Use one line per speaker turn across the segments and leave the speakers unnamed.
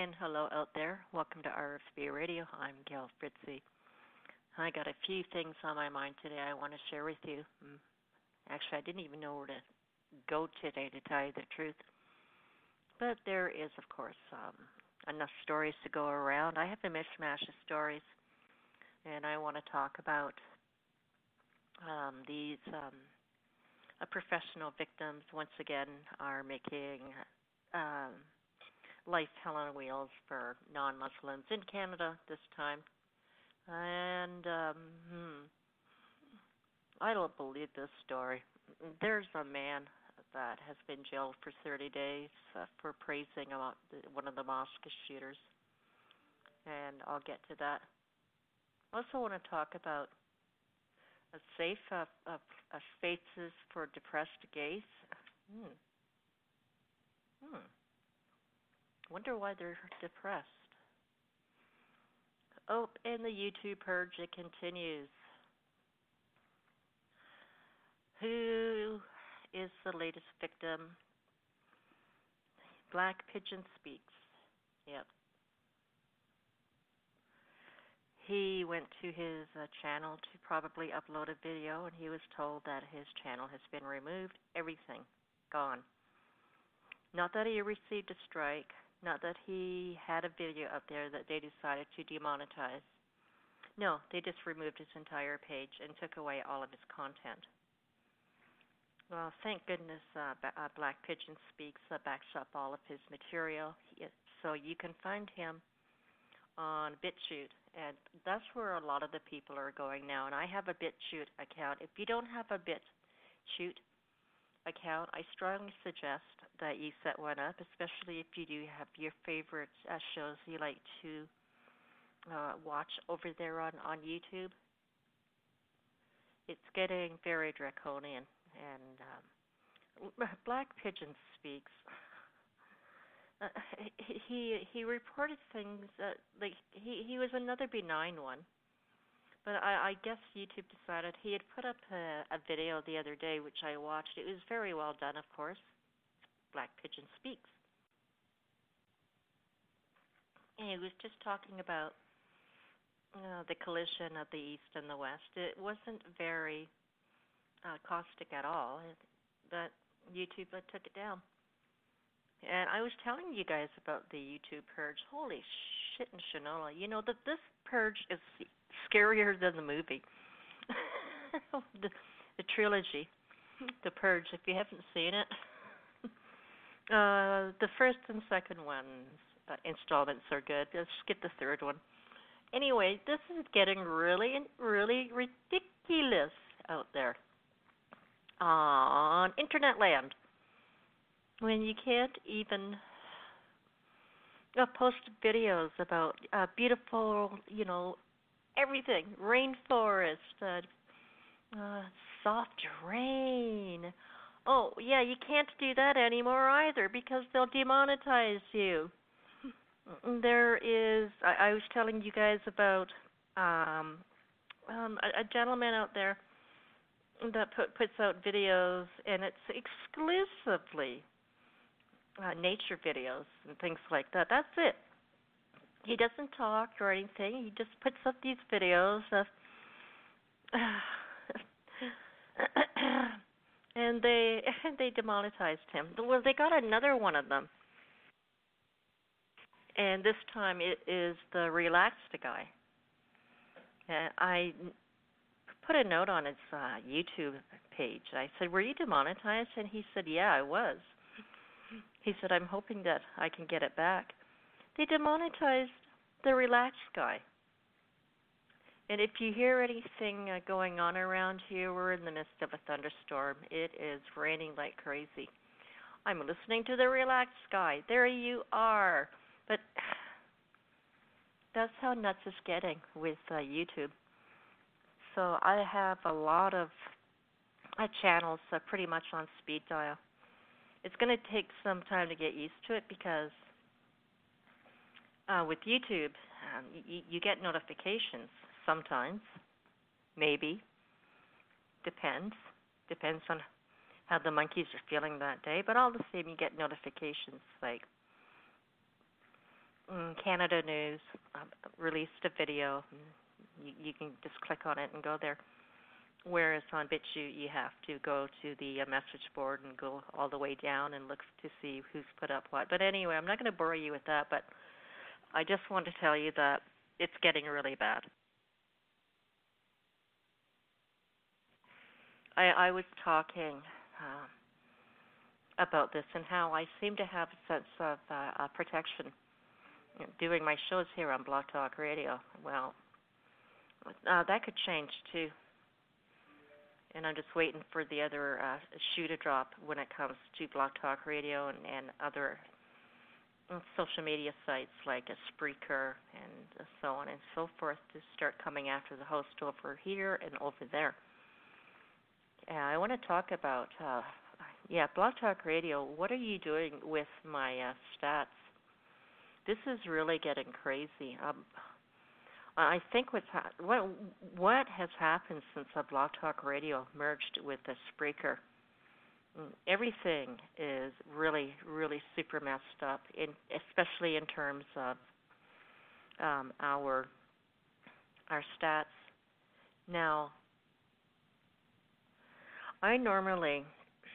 And hello out there. Welcome to RFB Radio. I'm Gail Fritzy. I got a few things on my mind today I want to share with you. Actually, I didn't even know where to go today, to tell you the truth. But there is, of course, enough stories to go around. I have a mishmash of stories, and I want to talk about these professional victims, once again, are making life hell on wheels for non-Muslims in Canada this time. And I don't believe this story. There's a man that has been jailed for 30 days for praising about one of the mosque shooters, and I'll get to that. I also want to talk about a safe spaces for depressed gays. Wonder why they're depressed. Oh, and the YouTube purge, it continues. Who is the latest victim? Black Pigeon Speaks. Yep. He went to his channel to probably upload a video, and he was told that his channel has been removed. Everything gone. Not that he received a strike, not that he had a video up there that they decided to demonetize. No, they just removed his entire page and took away all of his content. Well, thank goodness Black Pigeon Speaks backs up all of his material, so you can find him on BitChute, and that's where a lot of the people are going now. And I have a BitChute account. If you don't have a BitChute account, I strongly suggest that you set one up, especially if you do have your favorite shows you like to watch over there on YouTube. It's getting very draconian, and Black Pigeon Speaks. He reported things like he was another benign one, but I guess YouTube decided he had put up a video the other day which I watched. It was very well done, of course. Black Pigeon Speaks, and he was just talking about the collision of the East and the West. It wasn't very caustic at all, but YouTube took it down. And I was telling you guys about the YouTube purge. Holy shit and shinola. You know, that this purge is scarier than the movie. the trilogy, The Purge, if you haven't seen it. The first and second ones, installments are good. Let's skip the third one. Anyway, this is getting really, really ridiculous out there on internet land, when you can't even post videos about beautiful, everything, rainforest, soft rain. Oh, yeah, you can't do that anymore either because they'll demonetize you. There is, I was telling you guys about a gentleman out there that puts out videos, and it's exclusively nature videos and things like that. That's it. He doesn't talk or anything. He just puts up these videos of, and they demonetized him. Well, they got another one of them, and this time it is the relaxed guy. I put a note on his YouTube page. I said, "Were you demonetized?" And he said, "Yeah, I was." He said, "I'm hoping that I can get it back." They demonetized the relaxed guy. And if you hear anything going on around here, we're in the midst of a thunderstorm. It is raining like crazy. I'm listening to the relaxed guy. There you are. But that's how nuts it's getting with YouTube. So I have a lot of channels pretty much on speed dial. It's going to take some time to get used to it because with YouTube, you get notifications sometimes, maybe, depends on how the monkeys are feeling that day, but all the same you get notifications like Canada News released a video. You can just click on it and go there. Whereas on BitChute, you have to go to the message board and go all the way down and look to see who's put up what. But anyway, I'm not going to bore you with that, but I just want to tell you that it's getting really bad. I was talking about this and how I seem to have a sense of protection doing my shows here on Blog Talk Radio. Well, that could change too. And I'm just waiting for the other shoe to drop when it comes to Blog Talk Radio and other social media sites like a Spreaker and so on and so forth to start coming after the host over here and over there. I want to talk about, Blog Talk Radio, what are you doing with my stats? This is really getting crazy. I think what has happened since Blog Talk Radio merged with the Spreaker, everything is really, really super messed up, especially in terms of our stats. Now, I normally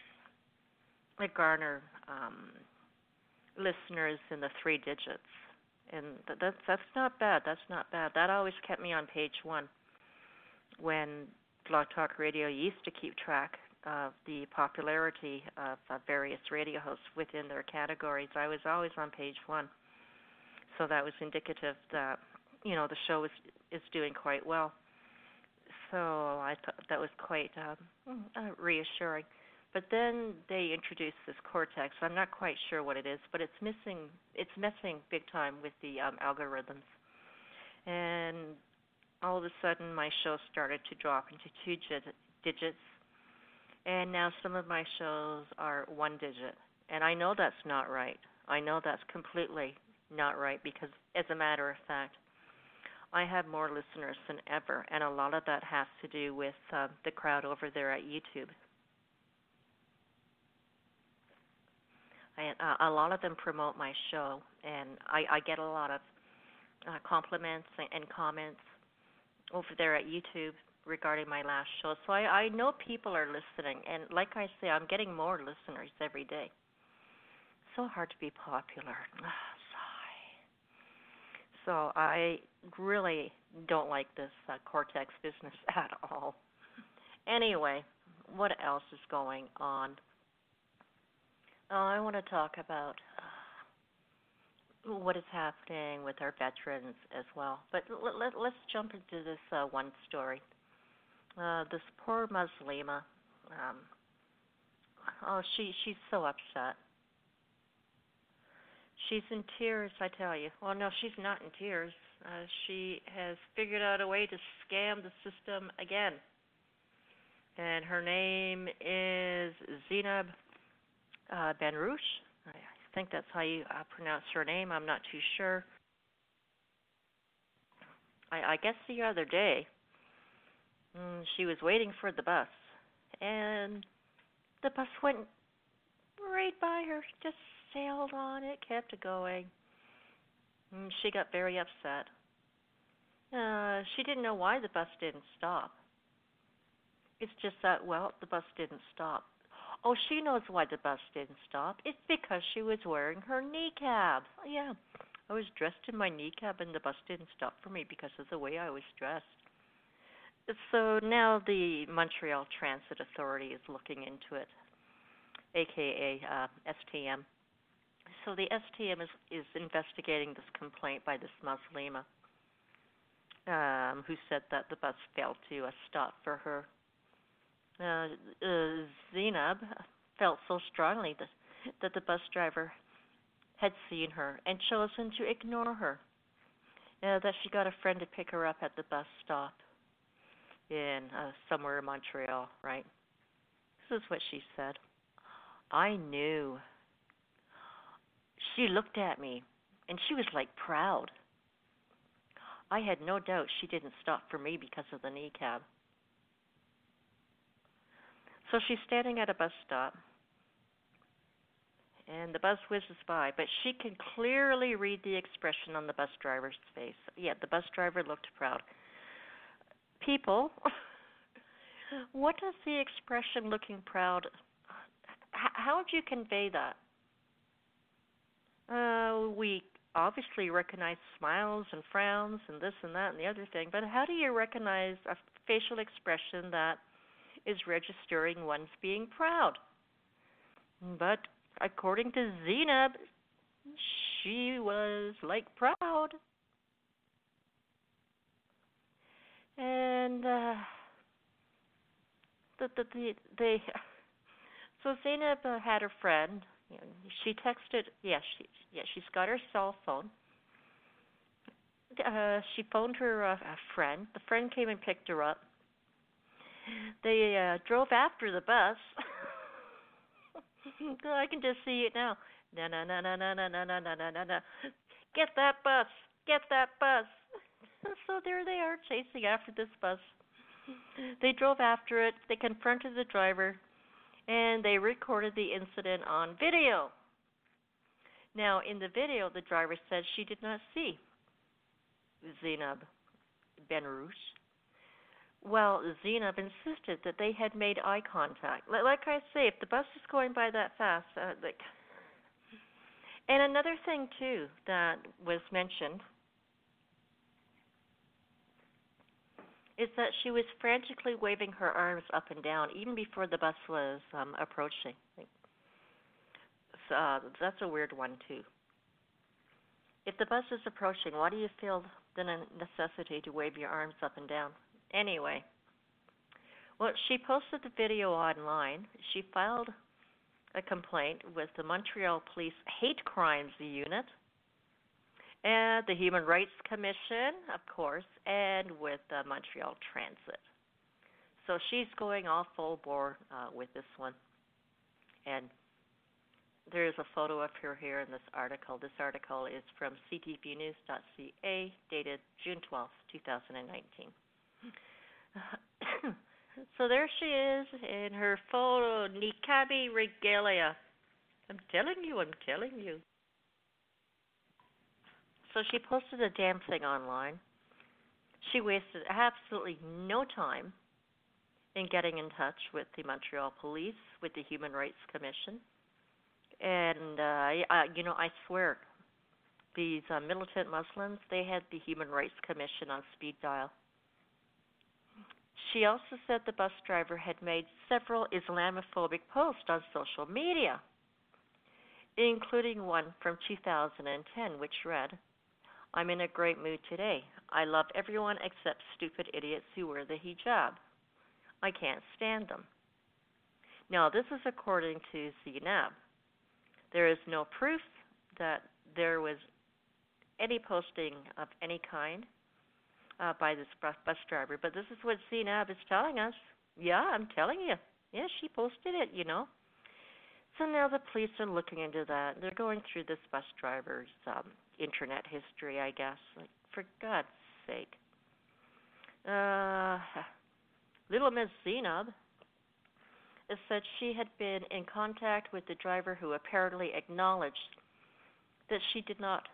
garner listeners in the 3 digits. And that's not bad. That's not bad. That always kept me on page 1 when Blog Talk Radio used to keep track of the popularity of various radio hosts within their categories. I was always on page 1. So that was indicative that, the show is doing quite well. So I thought that was quite reassuring. But then they introduced this Cortex. I'm not quite sure what it is, but it's messing big time with the algorithms. And all of a sudden, my show started to drop into 2 digits, and now some of my shows are 1 digit. And I know that's not right. I know that's completely not right because, as a matter of fact, I have more listeners than ever, and a lot of that has to do with the crowd over there at YouTube. A lot of them promote my show, and I get a lot of compliments and comments over there at YouTube regarding my last show. So I know people are listening, and like I say, I'm getting more listeners every day. So hard to be popular. Sigh. So I really don't like this Cortex business at all. Anyway, what else is going on? I want to talk about what is happening with our veterans as well. But let's jump into this one story. This poor Muslima. She's so upset. She's in tears, I tell you. Well, no, she's not in tears. She has figured out a way to scam the system again. And her name is Zainab Benrouche. I think that's how you pronounce her name. I'm not too sure. I guess the other day, she was waiting for the bus, and the bus went right by her, just sailed on it, kept it going. She got very upset. She didn't know why the bus didn't stop. It's just that, the bus didn't stop. Oh, she knows why the bus didn't stop. It's because she was wearing her niqab. Yeah, I was dressed in my niqab and the bus didn't stop for me because of the way I was dressed. So now the Montreal Transit Authority is looking into it, a.k.a. STM. So the STM is investigating this complaint by this Muslima who said that the bus failed to stop for her. Zainab felt so strongly that the bus driver had seen her and chosen to ignore her, that she got a friend to pick her up at the bus stop in somewhere in Montreal, right? This is what she said. I knew. She looked at me, and she was like proud. I had no doubt she didn't stop for me because of the niqab. So she's standing at a bus stop, and the bus whizzes by, but she can clearly read the expression on the bus driver's face. Yeah, the bus driver looked proud. People, what does the expression looking proud, how would you convey that? We obviously recognize smiles and frowns and this and that and the other thing, but how do you recognize a facial expression that is registering one's being proud? But according to Zainab, she was like proud. And they so Zainab had a friend. You know, she texted. She's got her cell phone. She phoned her a friend. The friend came and picked her up. They drove after the bus. I can just see it now. Na na na na na na na na na na na. Get that bus! Get that bus! So there they are chasing after this bus. They drove after it. They confronted the driver, and they recorded the incident on video. Now, in the video, the driver said she did not see Zainab Benrouche. Well, Zainab insisted that they had made eye contact. Like I say, if the bus is going by that fast, And another thing, too, that was mentioned is that she was frantically waving her arms up and down even before the bus was approaching. So that's a weird one, too. If the bus is approaching, why do you feel the necessity to wave your arms up and down? Anyway, well, she posted the video online. She filed a complaint with the Montreal Police Hate Crimes Unit and the Human Rights Commission, of course, and with Montreal Transit. So she's going all full bore with this one. And there is a photo of her here in this article. This article is from ctvnews.ca, dated June 12, 2019. So there she is in her photo, niqabi regalia. I'm telling you. So she posted a damn thing online. She wasted absolutely no time in getting in touch with the Montreal Police, with the Human Rights Commission. And, I swear, these militant Muslims, they had the Human Rights Commission on speed dial. She also said the bus driver had made several Islamophobic posts on social media, including one from 2010, which read, "I'm in a great mood today. I love everyone except stupid idiots who wear the hijab. I can't stand them." Now, this is according to Zainab. There is no proof that there was any posting of any kind by this bus driver, but this is what Zainab is telling us. Yeah, I'm telling you. Yeah, she posted it, So now the police are looking into that. They're going through this bus driver's internet history, I guess. Like, for God's sake. Little Miss Zainab said she had been in contact with the driver who apparently acknowledged that she did not,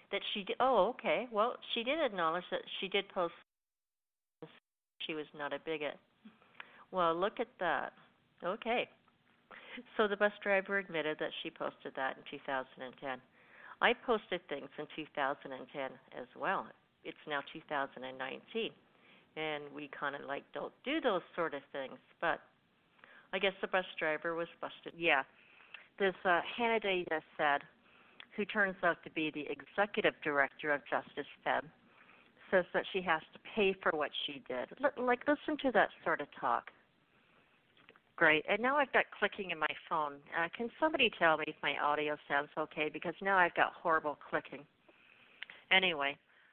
she did acknowledge that she did post she was not a bigot. Well, look at that. Okay. So the bus driver admitted that she posted that in 2010. I posted things in 2010 as well. It's now 2019, and we kind of don't do those sort of things, but I guess the bus driver was busted. Yeah. This Hannah Day said, who turns out to be the executive director of Justice Feb, says that she has to pay for what she did. Listen to that sort of talk. Great. And now I've got clicking in my phone. Can somebody tell me if my audio sounds okay? Because now I've got horrible clicking. Anyway.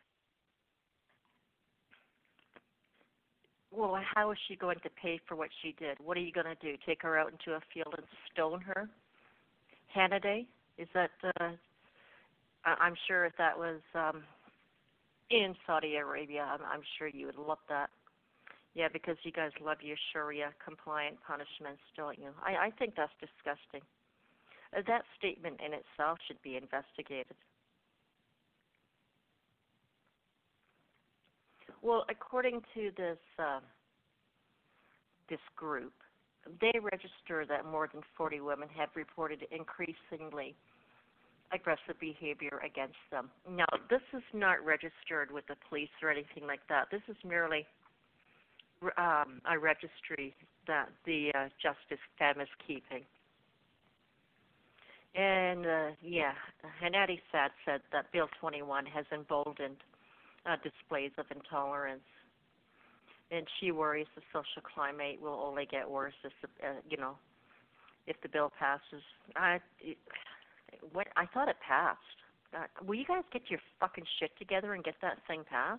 Well, how is she going to pay for what she did? What are you going to do? Take her out into a field and stone her? Hannah Day? Is that, I'm sure if that was in Saudi Arabia, I'm sure you would love that. Yeah, because you guys love your Sharia-compliant punishments, don't you? I think that's disgusting. That statement in itself should be investigated. Well, according to this group, they register that more than 40 women have reported increasingly aggressive behavior against them. Now, this is not registered with the police or anything like that. This is merely a registry that the Justice Femme is keeping. And, Hannity Sad said that Bill 21 has emboldened displays of intolerance. And she worries the social climate will only get worse if if the bill passes. I thought it passed. Will you guys get your fucking shit together and get that thing passed?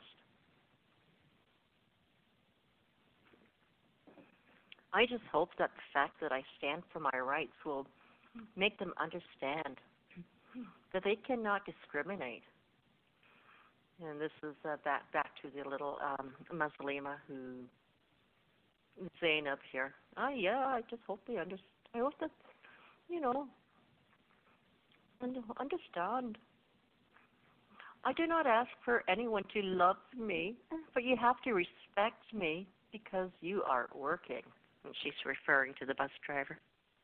I just hope that the fact that I stand for my rights will make them understand that they cannot discriminate. And this is back to the little Muslima who Zainab here. I just hope they understand. I hope that understand. I do not ask for anyone to love me, but you have to respect me because you are working. And she's referring to the bus driver.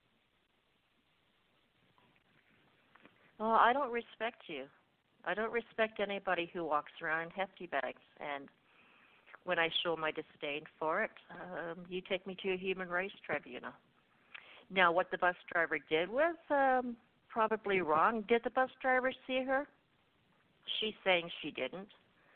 Well, I don't respect you. I don't respect anybody who walks around in hefty bags. And when I show my disdain for it, you take me to a human rights tribunal. Now, what the bus driver did was probably wrong. Did the bus driver see her? She's saying she didn't.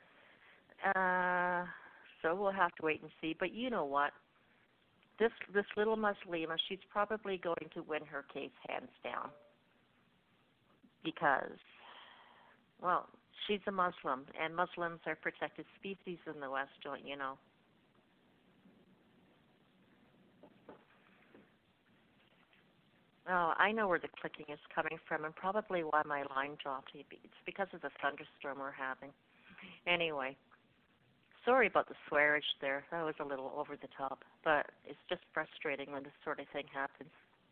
So we'll have to wait and see. But you know what? This little Muslima, she's probably going to win her case hands down. Because, well, she's a Muslim, and Muslims are protected species in the West, don't you know? Oh, I know where the clicking is coming from, and probably why my line dropped. It's because of the thunderstorm we're having. Anyway, sorry about the swearage there. That was a little over the top, but it's just frustrating when this sort of thing happens.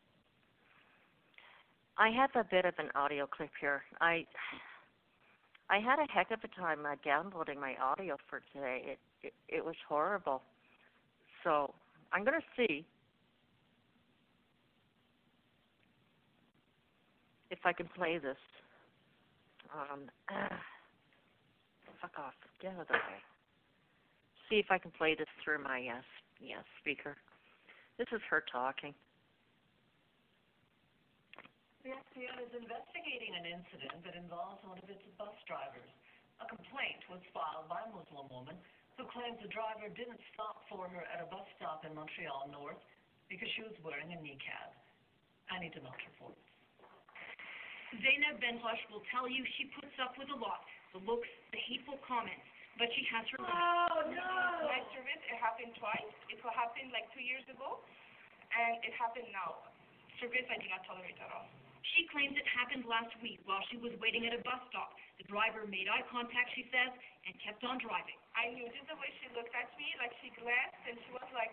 I have a bit of an audio clip here. I had a heck of a time downloading my audio for today. It was horrible. So I'm going to see if I can play this. Fuck off. Get out of the way. See if I can play this through my speaker. This is her talking.
The SPN is investigating an incident that involves one of its bus drivers. A complaint was filed by a Muslim woman who claims the driver didn't stop for her at a bus stop in Montreal North because she was wearing a niqab. Anita Milk reports.
Zainab Benhosh will tell you she puts up with a lot, the looks, the hateful comments, but she has her limits.
Oh, no! My service, it happened twice. It happened like 2 years ago, and it happened now. Service, I do not tolerate at all.
She claims it happened last week while she was waiting at a bus stop. The driver made eye contact, she says, and kept on driving.
I knew just the way she looked at me, like she glanced, and she was like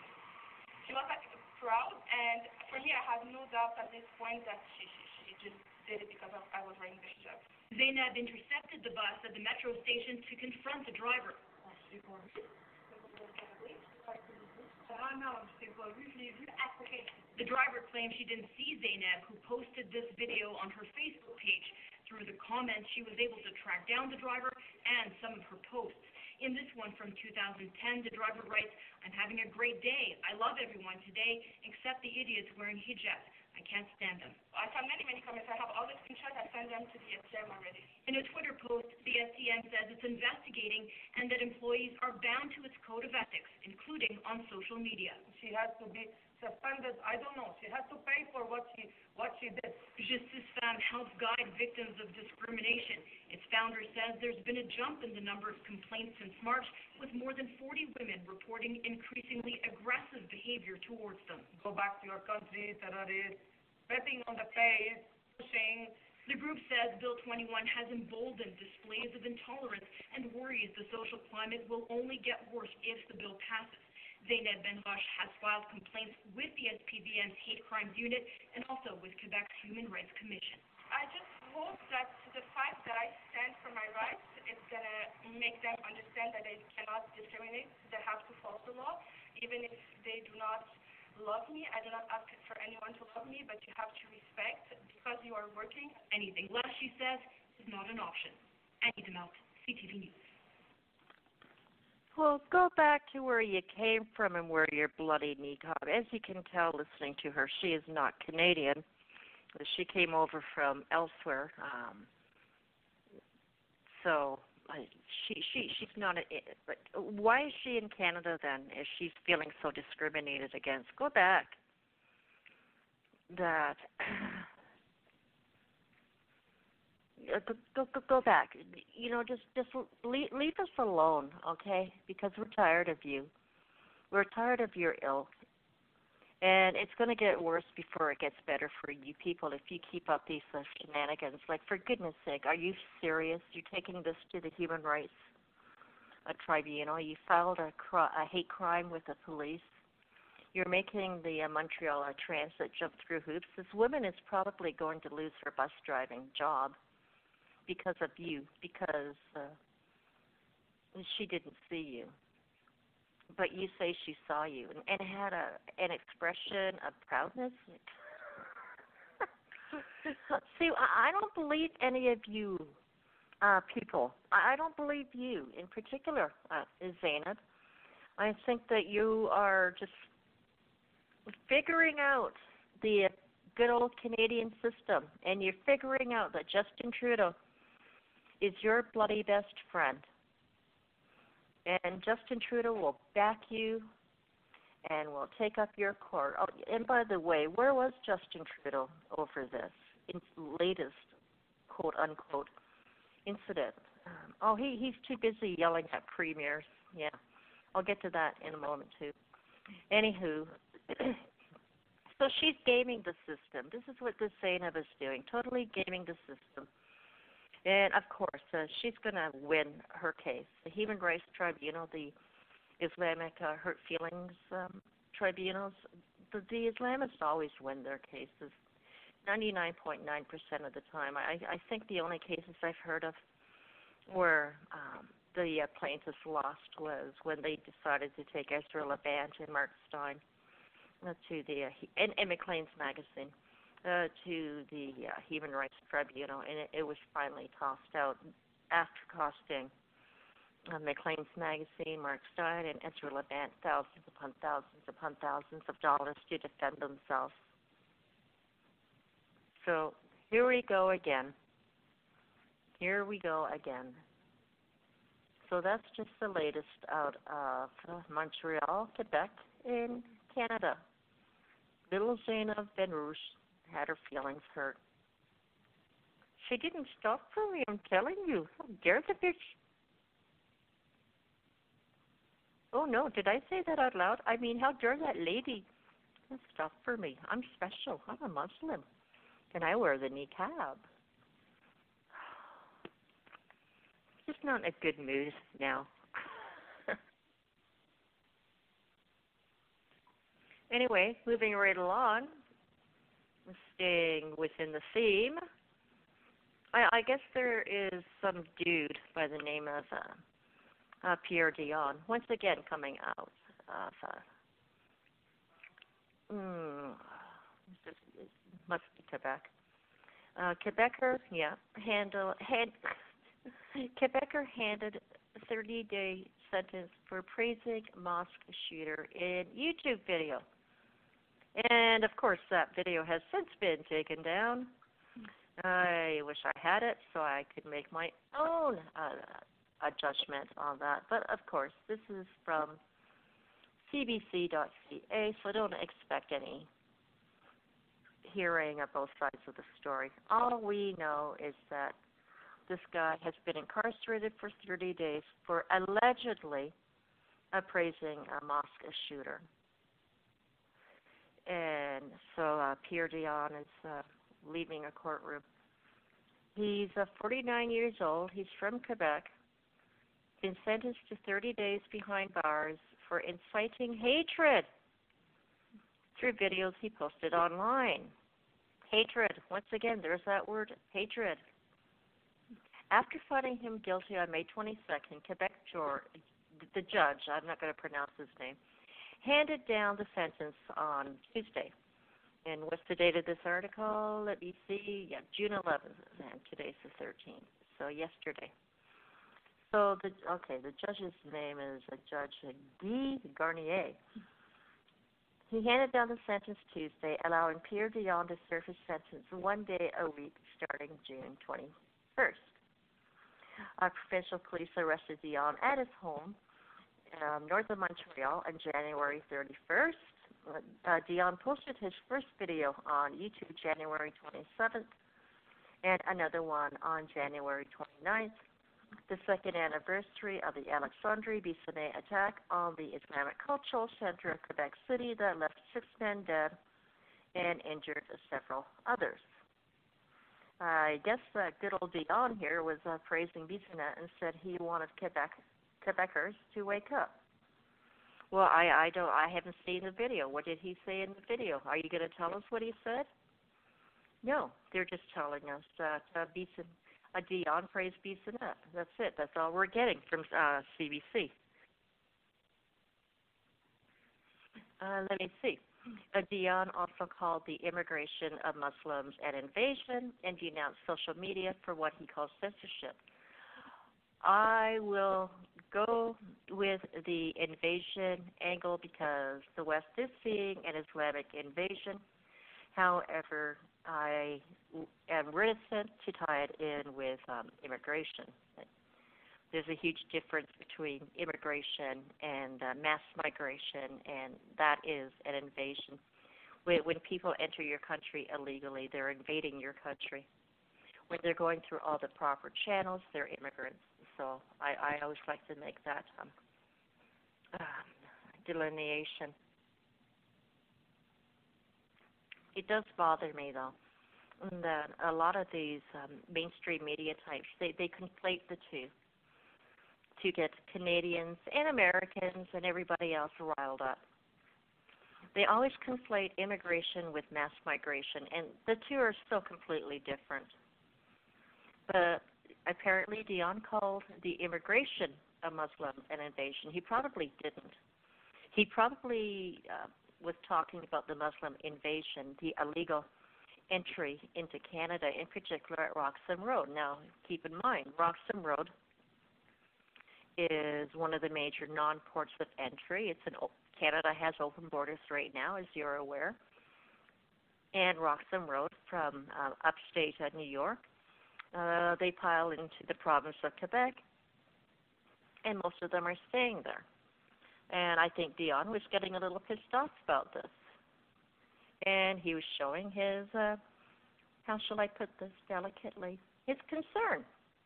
proud. And for me, I have no doubt at this point that she just did it because I was wearing the hijab.
Zainab intercepted the bus at the metro station to confront the driver. The driver claims she didn't see Zainab, who posted this video on her Facebook page. Through the comments, she was able to track down the driver and some of her posts. In this one from 2010, the driver writes, "I'm having a great day. I love everyone today, except the idiots wearing hijabs. I can't stand them."
I found many comments. I have all the screenshots. I sent them to the STM already.
In a Twitter post, the STM says it's investigating and that employees are bound to its code of ethics, including on social media.
She has to be suspended. I don't know. She has to pay for what she did.
Justice Femme helps guide victims of discrimination. Its founder says there's been a jump in the number of complaints since March, with more than 40 women reporting increasingly aggressive behavior towards them.
Go back to your country, terrorists, betting on the face, pushing.
The group says Bill 21 has emboldened displays of intolerance and worries the social climate will only get worse if the bill passes. Zeynep Benhosh has filed complaints with the SPVM's Hate Crimes Unit and also with Quebec's Human Rights Commission.
I just hope that the fact that I stand for my rights is going to make them understand that they cannot discriminate. They have to follow the law, even if they do not love me. I do not ask for anyone to love me, but you have to respect because you are working.
Anything less, she says, is not an option. Annie Demelt, CTV News.
Well, go back to where you came from and wear your bloody niqab. As you can tell listening to her, she is not Canadian. She came over from elsewhere. She's not. But why is she in Canada then? If she's feeling so discriminated against, go back. That. Go back. You know, just leave us alone, okay? Because we're tired of you. We're tired of your ilk. And it's going to get worse before it gets better for you people if you keep up these shenanigans. Like, for goodness sake, are you serious? You're taking this to the Human Rights Tribunal. You filed a hate crime with the police. You're making the Montreal Transit jump through hoops. This woman is probably going to lose her bus driving job because of you, because she didn't see you. But you say she saw you and had an expression of proudness. See, I don't believe any of you people. I don't believe you in particular, Zeynep. I think that you are just figuring out the good old Canadian system, and you're figuring out that Justin Trudeau is your bloody best friend. And Justin Trudeau will back you and will take up your court. Oh, and by the way, where was Justin Trudeau over this latest quote-unquote incident? He's too busy yelling at premiers. Yeah, I'll get to that in a moment, too. Anywho, so she's gaming the system. This is what this Zeynep is doing, totally gaming the system. And, of course, she's going to win her case. The Human Rights Tribunal, the Islamic Hurt Feelings Tribunals, the Islamists always win their cases 99.9% of the time. I think the only cases I've heard of where the plaintiffs lost was when they decided to take Ezra Levant and Mark Stein to the and Maclean's magazine. To the Human Rights Tribunal, and it was finally tossed out after costing Maclean's magazine, Mark Stein, and Ezra Levant thousands upon thousands of dollars to defend themselves. So here we go again. So that's just the latest out of Montreal, Quebec, in Canada. Little Zeynep Benhosh had her feelings hurt. She didn't stop for me, I'm telling you. How dare the bitch? Oh, no, did I say that out loud? I mean, how dare that lady stop for me? I'm special. I'm a Muslim. And I wear the niqab. Just not in a good mood now. Anyway, moving right along. Staying within the theme, I guess there is some dude by the name of Pierre Dion, once again coming out of, it must be Quebec. Quebecer, yeah, Quebecer handed a 30-day sentence for praising mosque shooter in YouTube video. And, of course, that video has since been taken down. I wish I had it so I could make my own a judgment on that. But, of course, this is from cbc.ca, so don't expect any hearing of both sides of the story. All we know is that this guy has been incarcerated for 30 days for allegedly appraising a mosque shooter. And so Pierre Dion is leaving a courtroom. He's 49 years old. He's from Quebec. Been sentenced to 30 days behind bars for inciting hatred through videos he posted online. Hatred. Once again, there's that word, hatred. After finding him guilty on May 22nd, Quebec the judge, I'm not going to pronounce his name, handed down the sentence on Tuesday. And what's the date of this article? Let me see. Yeah, June 11th, and today's the 13th, so yesterday. So, the judge's name is Judge Guy Garnier. He handed down the sentence Tuesday, allowing Pierre Dion to serve his sentence 1 day a week starting June 21st. Provincial police arrested Dion at his home north of Montreal on January 31st. Dion posted his first video on YouTube January 27th and another one on January 29th, the second anniversary of the Alexandre Bissonnette attack on the Islamic Cultural Center of Quebec City that left 6 men dead and injured several others. I guess good old Dion here was praising Bissonnette and said he wanted Quebecers to wake up. Well, I haven't seen the video. What did he say in the video? Are you going to tell us what he said? No, they're just telling us that Dion praised Bissonnette. That's it. That's all we're getting from CBC. Let me see. Dion also called the immigration of Muslims an invasion and denounced social media for what he calls censorship. I will go with the invasion angle because the West is seeing an Islamic invasion. However, I am reticent to tie it in with immigration. There's a huge difference between immigration and mass migration, and that is an invasion. When people enter your country illegally, they're invading your country. When they're going through all the proper channels, they're immigrants. So I always like to make that delineation. It does bother me, though, that a lot of these mainstream media types, they conflate the two to get Canadians and Americans and everybody else riled up. They always conflate immigration with mass migration, and the two are still completely different. But apparently Dion called the immigration of Muslims an invasion. He probably didn't. He probably was talking about the Muslim invasion, the illegal entry into Canada, in particular at Roxham Road. Now, keep in mind, Roxham Road is one of the major non-ports of entry. Canada has open borders right now, as you're aware. And Roxham Road from upstate New York, they pile into the province of Quebec, and most of them are staying there. And I think Dion was getting a little pissed off about this. And he was showing his, how shall I put this delicately, his concern.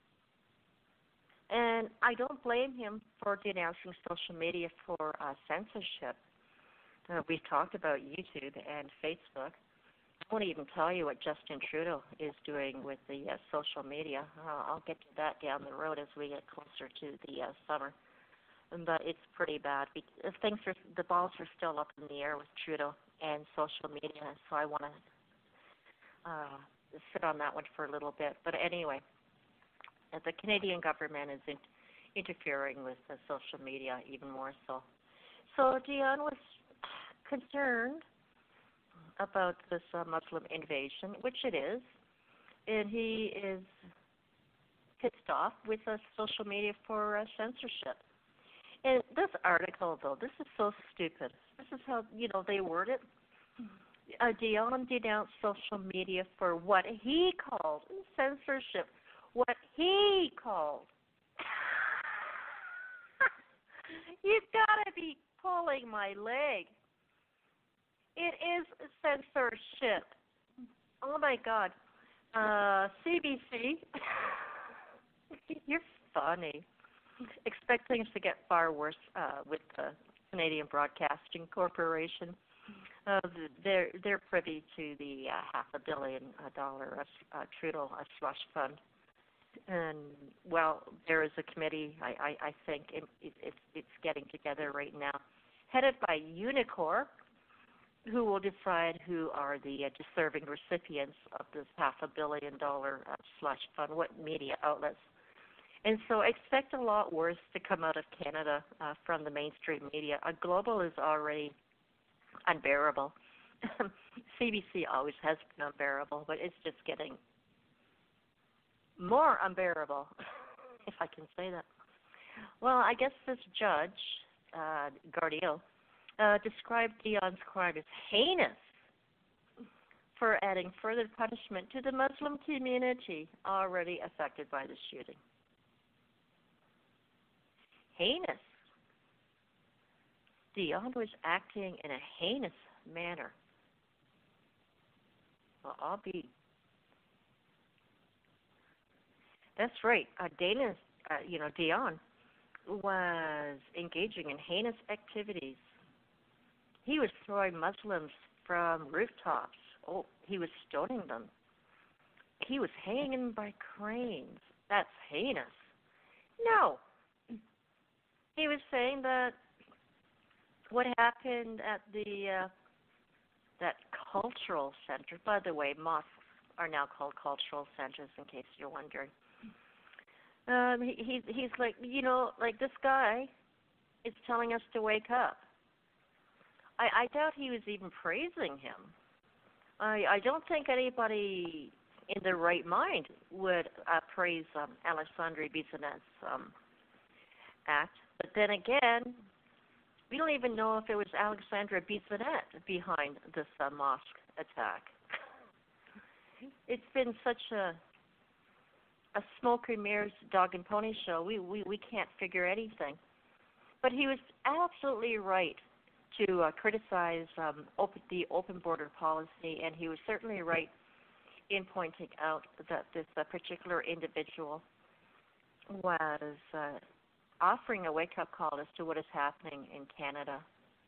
And I don't blame him for denouncing social media for censorship. We've talked about YouTube and Facebook. I won't even tell you what Justin Trudeau is doing with the social media. I'll get to that down the road as we get closer to the summer. But it's pretty bad. The balls are still up in the air with Trudeau and social media, so I want to sit on that one for a little bit. But anyway, the Canadian government is interfering with the social media even more so. So Dion was concerned about this Muslim invasion, which it is, and he is pissed off with social media for censorship. And this article, though, this is so stupid. This is how, they word it. Dion denounced social media for what he called censorship. What he called. You've got to be pulling my leg. It is censorship. Oh, my God. CBC, you're funny. Expect things to get far worse with the Canadian Broadcasting Corporation. They're privy to the $500 million Trudeau slush fund. And, well, there is a committee, I think it's getting together right now, headed by Unicor, who will decide who are the deserving recipients of this $500 million slush fund, what media outlets. And so expect a lot worse to come out of Canada from the mainstream media. Global is already unbearable. CBC always has been unbearable, but it's just getting more unbearable, if I can say that. Well, I guess this judge, Gardiel, described Dion's crime as heinous for adding further punishment to the Muslim community already affected by the shooting. Heinous. Dion was acting in a heinous manner. Well, I'll be. That's right. Dion was engaging in heinous activities. He was throwing Muslims from rooftops. Oh, he was stoning them. He was hanging by cranes. That's heinous. No. He was saying that what happened at that cultural center, by the way, mosques are now called cultural centers, in case you're wondering. He's like, like this guy is telling us to wake up. I doubt he was even praising him. I don't think anybody in their right mind would praise Alexandre Bissonnet's act. But then again, we don't even know if it was Alexandre Bissonnet behind this mosque attack. It's been such a smoke and mirrors, dog and pony show. We can't figure anything. But he was absolutely right to criticize the open border policy, and he was certainly right in pointing out that this particular individual was offering a wake-up call as to what is happening in Canada.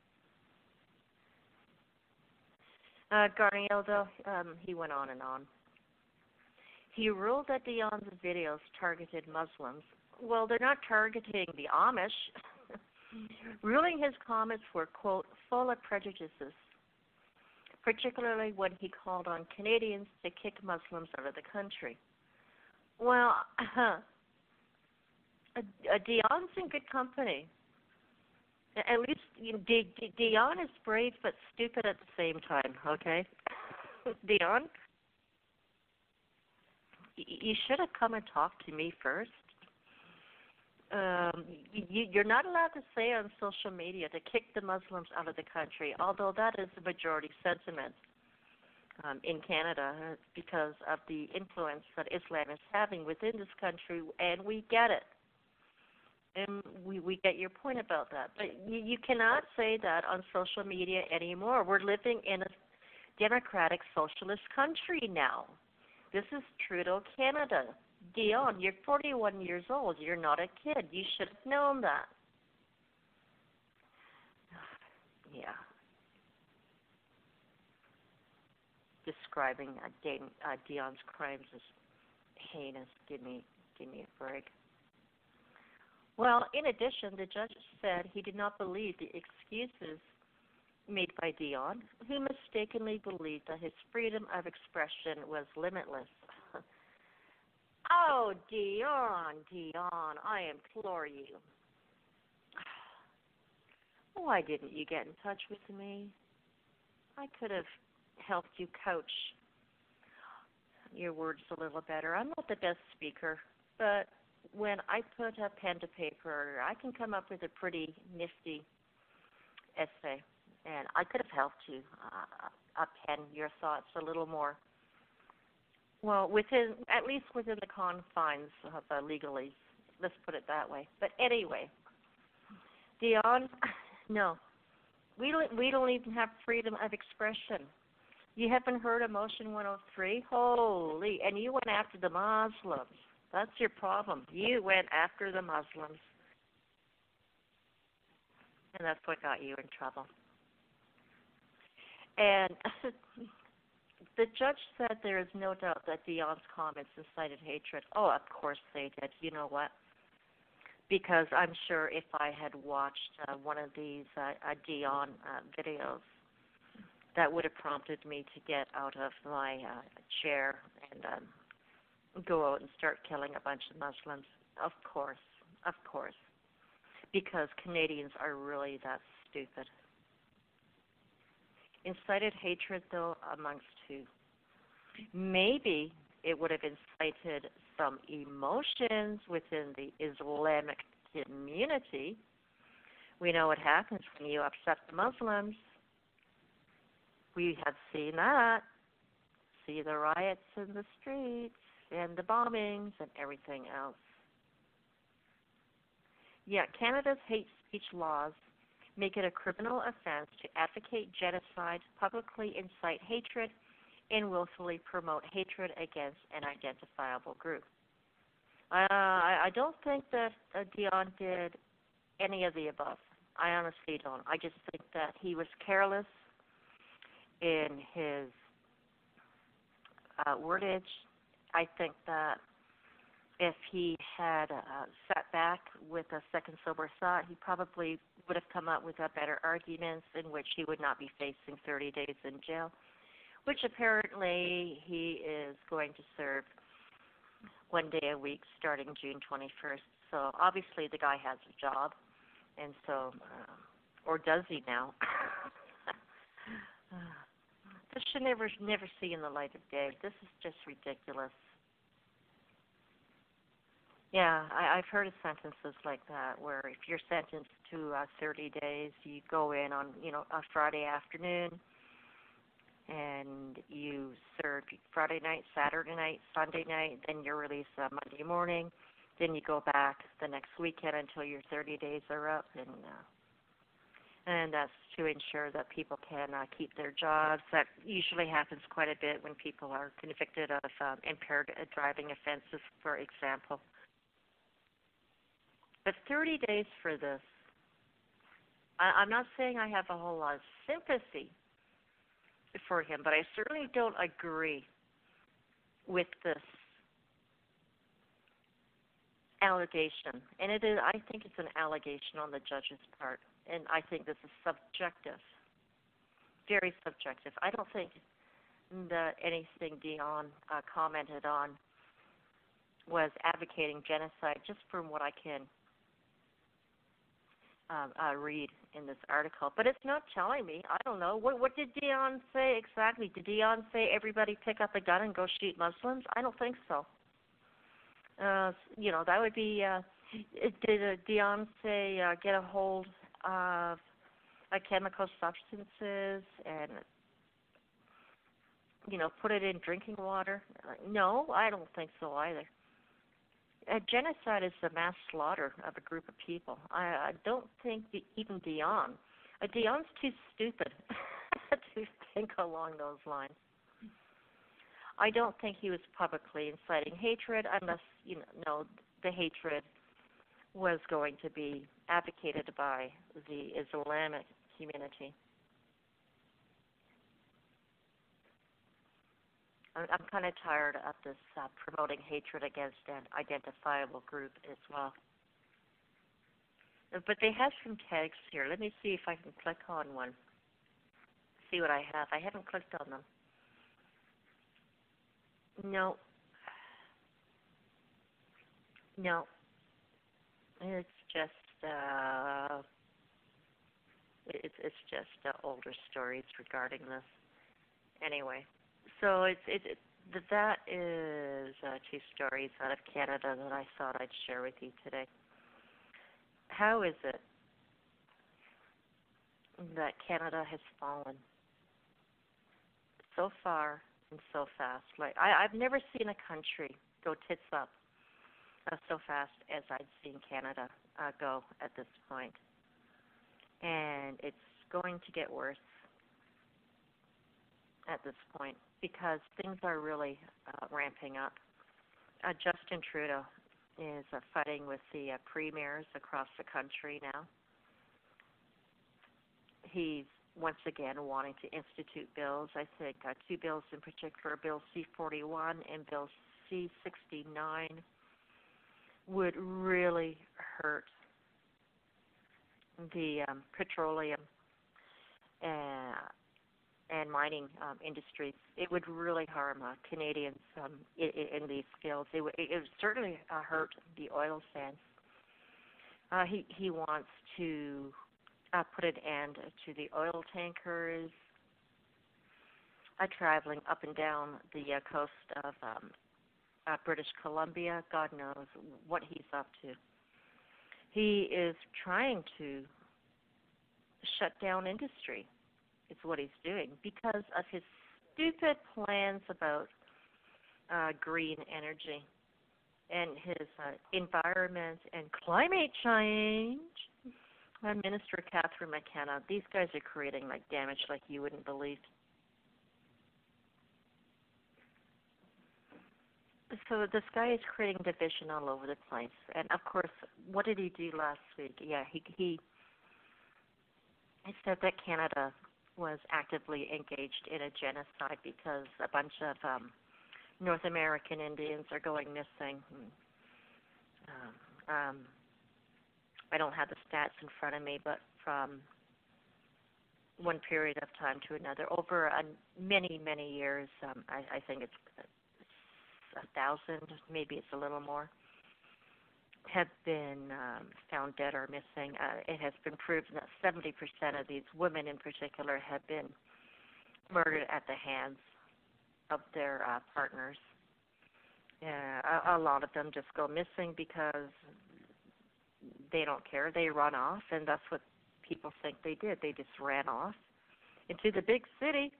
Garnier, though, he went on and on. He ruled that Dion's videos targeted Muslims. Well, they're not targeting the Amish. Ruling his comments were, quote, full of prejudices, particularly when he called on Canadians to kick Muslims out of the country. Well, Dion's in good company. At least Dion is brave but stupid at the same time, okay? Dion, you should have come and talked to me first. You're not allowed to say on social media to kick the Muslims out of the country, although that is the majority sentiment in Canada because of the influence that Islam is having within this country, and we get it. And we get your point about that. But you cannot say that on social media anymore. We're living in a democratic socialist country now. This is Trudeau, Canada. Dion, you're 41 years old. You're not a kid. You should have known that. Yeah. Describing Dion's crimes as heinous. Give me a break. Well, in addition, the judge said he did not believe the excuses made by Dion, who mistakenly believed that his freedom of expression was limitless. Oh, Dion, I implore you. Why didn't you get in touch with me? I could have helped you couch your words a little better. I'm not the best speaker, but when I put a pen to paper, I can come up with a pretty nifty essay, and I could have helped you pen your thoughts a little more. Well, at least within the confines of legalese. Let's put it that way. But anyway, Dion, no, we don't even have freedom of expression. You haven't heard of Motion 103? Holy, and you went after the Muslims. That's your problem. You went after the Muslims. And that's what got you in trouble. And The judge said there is no doubt that Dion's comments incited hatred. Oh, of course they did. You know what? Because I'm sure if I had watched one of these Dion videos, that would have prompted me to get out of my chair and go out and start killing a bunch of Muslims. Of course. Because Canadians are really that stupid. Incited hatred, though, amongst who? Maybe it would have incited some emotions within the Islamic community. We know what happens when you upset the Muslims. We have seen that. See the riots in the streets and the bombings and everything else. Yeah, Canada's hate speech laws make it a criminal offense to advocate genocide, publicly incite hatred, and willfully promote hatred against an identifiable group. I don't think that Dion did any of the above. I honestly don't. I just think that he was careless in his wordage. I think that if he had sat back with a second sober thought, he probably would have come up with better arguments in which he would not be facing 30 days in jail, which apparently he is going to serve 1 day a week starting June 21st. So obviously the guy has a job, and so, or does he now? This should never see in the light of day. This is just ridiculous. Yeah, I've heard of sentences like that where if you're sentenced to 30 days, you go in on, a Friday afternoon and you serve Friday night, Saturday night, Sunday night, then you're released Monday morning, then you go back the next weekend until your 30 days are up, and that's to ensure that people can keep their jobs. That usually happens quite a bit when people are convicted of impaired driving offenses, for example. But 30 days for this, I'm not saying I have a whole lot of sympathy for him, but I certainly don't agree with this allegation. And it is, I think it's an allegation on the judge's part, and I think this is subjective, very subjective. I don't think that anything Dion commented on was advocating genocide, just from what I can read in this article. But it's not telling me. I don't know. What did Dion say exactly? Did Dion say everybody pick up a gun and go shoot Muslims? I don't think so. That would be, did Dion say get a hold of chemical substances and, put it in drinking water? No, I don't think so either. Genocide is the mass slaughter of a group of people. I don't think even Dion. Dion's too stupid to think along those lines. I don't think he was publicly inciting hatred unless, the hatred was going to be advocated by the Islamic community. I'm kind of tired of this promoting hatred against an identifiable group as well. But they have some tags here. Let me see if I can click on one. See what I have. I haven't clicked on them. No. It's just older stories regarding this. Anyway. So that is 2 stories out of Canada that I thought I'd share with you today. How is it that Canada has fallen so far and so fast? Like I've never seen a country go tits up so fast as I'd seen Canada go at this point. And it's going to get worse at this point, because things are really ramping up. Justin Trudeau is fighting with the premiers across the country now. He's once again wanting to institute bills. I think two bills in particular, Bill C-41 and Bill C-69, would really hurt the petroleum and mining industries. It would really harm Canadians in these fields. It would certainly hurt the oil sands. He wants to put an end to the oil tankers traveling up and down the coast of British Columbia. God knows what he's up to. He is trying to shut down industry. It's what he's doing because of his stupid plans about green energy and his environment and climate change. Minister Catherine McKenna, these guys are creating damage like you wouldn't believe. So this guy is creating division all over the place. And of course, what did he do last week? Yeah, he said that Canada was actively engaged in a genocide because a bunch of North American Indians are going missing. I don't have the stats in front of me, but from one period of time to another, over many, many years, I think it's 1,000, maybe it's a little more, have been found dead or missing. It has been proven that 70% of these women in particular have been murdered at the hands of their partners. A lot of them just go missing because they don't care. They run off, and that's what people think they did. They just ran off into the big city.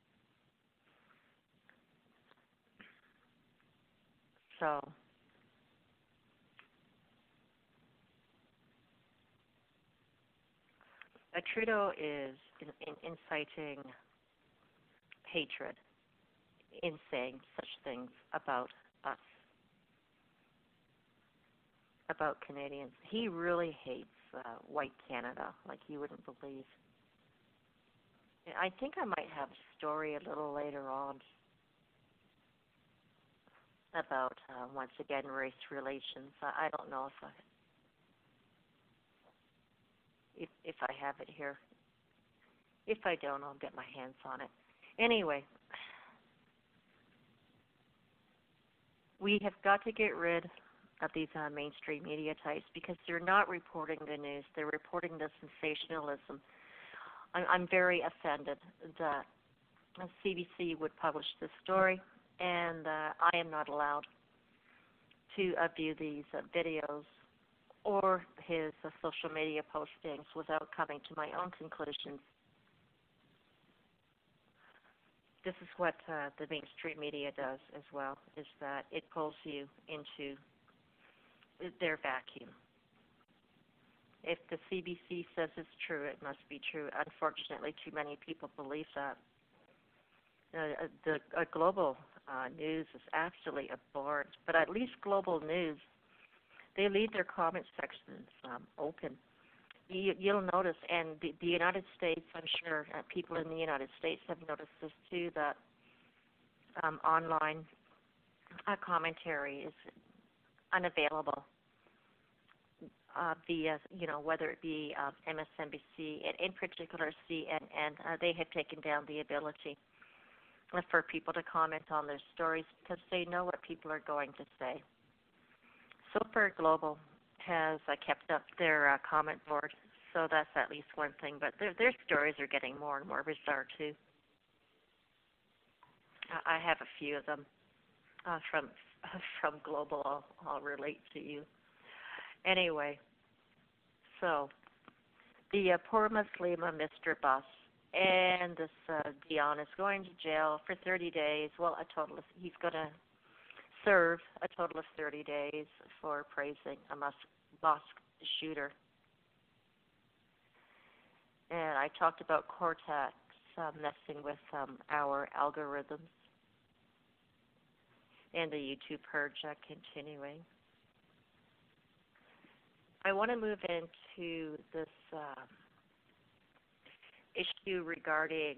So Trudeau is inciting hatred in saying such things about us, about Canadians. He really hates white Canada like you wouldn't believe. I think I might have a story a little later on about, once again, race relations. I don't know if I have it here. If I don't, I'll get my hands on it. Anyway, we have got to get rid of these mainstream media types because they're not reporting the news. They're reporting the sensationalism. I'm very offended that CBC would publish this story, and I am not allowed to view these videos or his social media postings without coming to my own conclusions. This is what the mainstream media does as well, is that it pulls you into their vacuum. If the CBC says it's true, it must be true. Unfortunately, too many people believe that. The global news is absolutely abhorrent, but at least global news, they leave their comment sections open. You'll notice, and the United States, I'm sure people in the United States have noticed this too, that online commentary is unavailable via, whether it be MSNBC and in particular CNN. They have taken down the ability for people to comment on their stories because they know what people are going to say. So far, Global has kept up their comment board, so that's at least one thing. But their stories are getting more and more bizarre too. I have a few of them from Global. I'll relate to you. Anyway, so the poor Muslima, Mr. Bus, and this Dion is going to jail for 30 days. Well, he's going to serve a total of 30 days for praising a mosque shooter. And I talked about Cortex messing with our algorithms and the YouTube purge continuing. I want to move into this issue regarding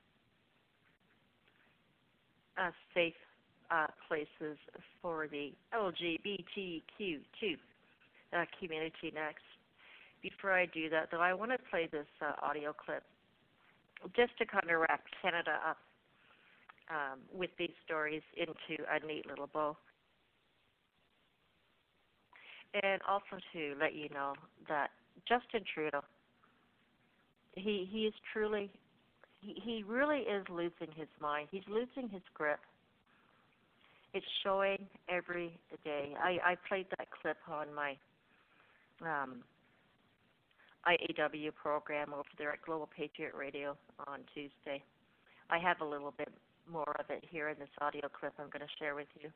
safe places for the LGBTQ2 community next. Before I do that, though, I want to play this audio clip just to kind of wrap Canada up with these stories into a neat little bow. And also to let you know that Justin Trudeau, he is truly, he really is losing his mind. He's losing his grip. It's showing every day. I played that clip on my IAW program over there at Global Patriot Radio on Tuesday. I have a little bit more of it here in this audio clip I'm going to share with you.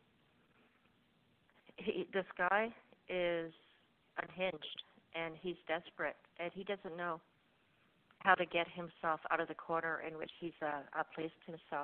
This guy is unhinged, and he's desperate, and he doesn't know how to get himself out of the corner in which he's placed himself.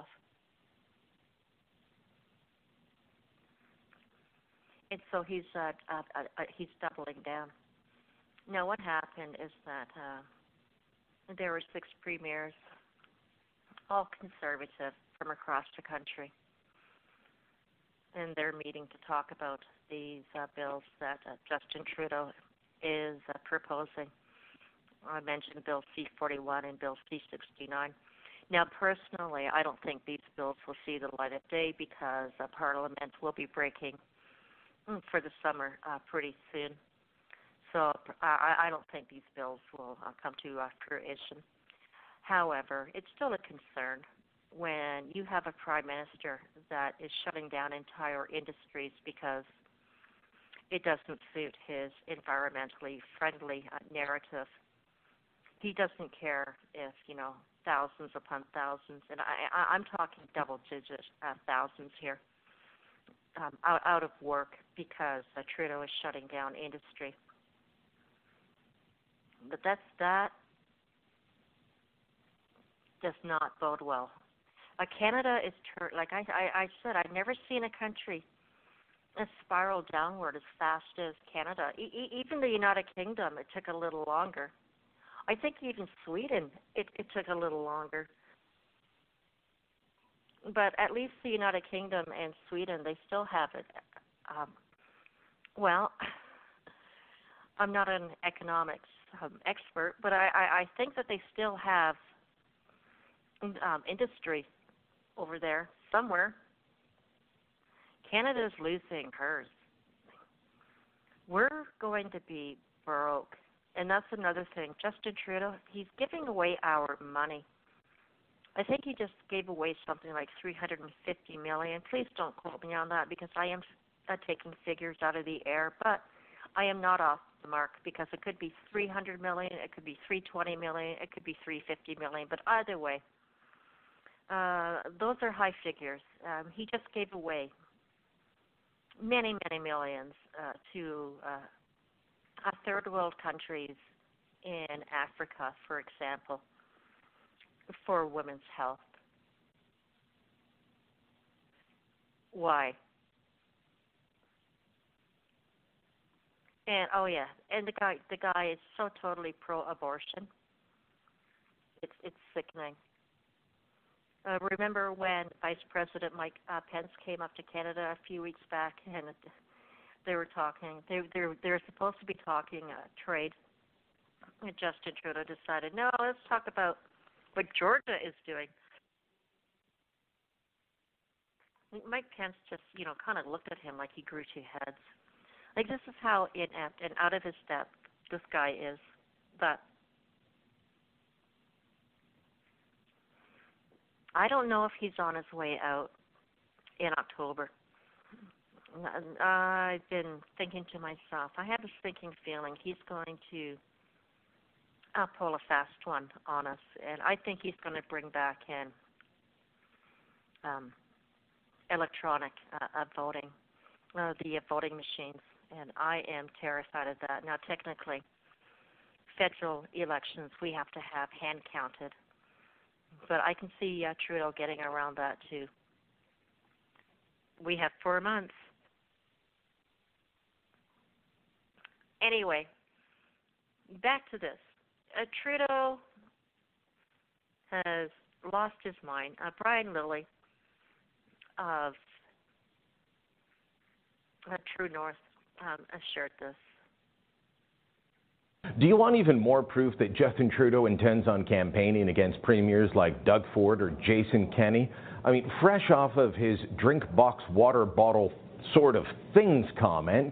And so he's doubling down. Now, what happened is that there were 6 premiers, all conservative from across the country, and they're meeting to talk about these bills that Justin Trudeau is proposing. I mentioned Bill C-41 and Bill C-69. Now, personally, I don't think these bills will see the light of day because Parliament will be breaking for the summer pretty soon. So I don't think these bills will come to fruition. However, it's still a concern when you have a prime minister that is shutting down entire industries because it doesn't suit his environmentally friendly narrative. He doesn't care if, thousands upon thousands, and I'm talking double-digit thousands here, out of work because Trudeau is shutting down industry. But that does not bode well. Canada is, like I said, I've never seen a country spiral downward as fast as Canada. Even the United Kingdom, it took a little longer. I think even Sweden, it took a little longer. But at least the United Kingdom and Sweden, they still have it. Well, I'm not an economics expert, but I think that they still have industry over there somewhere. Canada's losing hers. We're going to be broke. And that's another thing. Justin Trudeau, he's giving away our money. I think he just gave away something like $350 million. Please don't quote me on that because I am taking figures out of the air, but I am not off the mark because it could be $300 million, it could be $320 million, it could be $350 million, but either way, those are high figures. He just gave away many, many millions to third world countries in Africa, for example, for women's health. Why? And and the guy is so totally pro-abortion. It's sickening. Remember when Vice President Mike Pence came up to Canada a few weeks back, and they were talking. They're supposed to be talking trade. And Justin Trudeau decided, no, let's talk about what Georgia is doing. Mike Pence just, kind of looked at him like he grew 2 heads. Like, this is how inept and out of his depth this guy is. But I don't know if he's on his way out in October. I've been thinking to myself, I have a sinking feeling he's going to pull a fast one on us, and I think he's going to bring back in electronic voting, the voting machines, and I am terrified of that. Now, technically, federal elections, we have to have hand counted, but I can see Trudeau getting around that too. We have 4 months. Anyway, back to this. Trudeau has lost his mind. Brian Lilly of True North assured this.
Do you want even more proof that Justin Trudeau intends on campaigning against premiers like Doug Ford or Jason Kenney? I mean, fresh off of his drink box water bottle sort of things comment.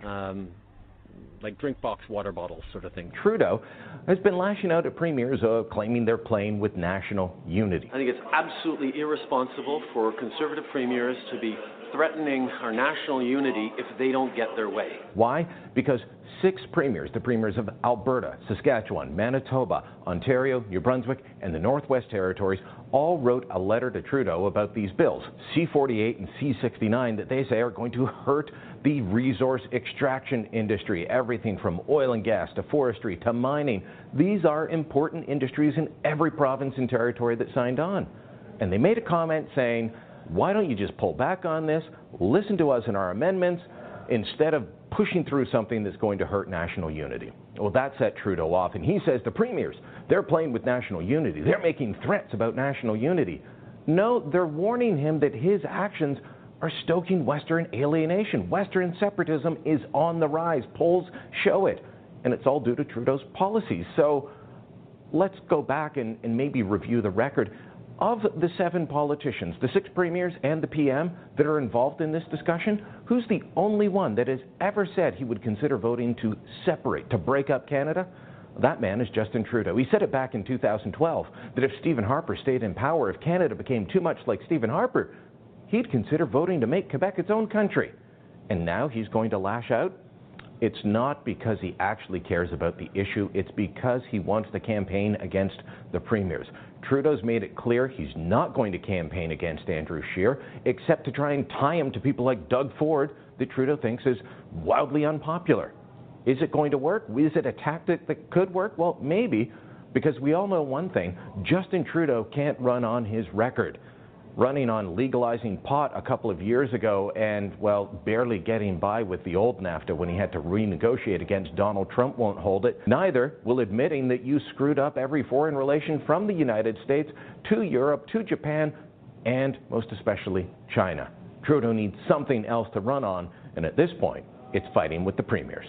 Like drink box water bottles sort of thing.
Trudeau has been lashing out at premiers claiming they're playing with national unity.
I think it's absolutely irresponsible for Conservative premiers to be threatening our national unity if they don't get their way.
Why? Because 6 premiers, the premiers of Alberta, Saskatchewan, Manitoba, Ontario, New Brunswick, and the Northwest Territories, all wrote a letter to Trudeau about these bills, C-48 and C-69, that they say are going to hurt the resource extraction industry, everything from oil and gas to forestry to mining. These are important industries in every province and territory that signed on. And they made a comment saying, why don't you just pull back on this, listen to us in our amendments, instead of pushing through something that's going to hurt national unity. Well, that set Trudeau off, and he says the premiers, they're playing with national unity. They're making threats about national unity. No, they're warning him that his actions are stoking Western alienation. Western separatism is on the rise. Polls show it, and it's all due to Trudeau's policies. So let's go back and maybe review the record. Of the 7 politicians, the 6 premiers and the PM that are involved in this discussion, who's the only one that has ever said he would consider voting to separate, to break up Canada? That man is Justin Trudeau. He said it back in 2012, that if Stephen Harper stayed in power, if Canada became too much like Stephen Harper, he'd consider voting to make Quebec its own country. And now he's going to lash out? It's not because he actually cares about the issue. It's because he wants to campaign against the premiers. Trudeau's made it clear he's not going to campaign against Andrew Scheer, except to try and tie him to people like Doug Ford that Trudeau thinks is wildly unpopular. Is it going to work? Is it a tactic that could work? Well, maybe, because we all know one thing. Justin Trudeau can't run on his record. Running on legalizing pot a couple of years ago and, well, barely getting by with the old NAFTA when he had to renegotiate against Donald Trump won't hold it. Neither will admitting that you screwed up every foreign relation from the United States to Europe, to Japan, and most especially China. Trudeau needs something else to run on, and at this point, it's fighting with the premiers.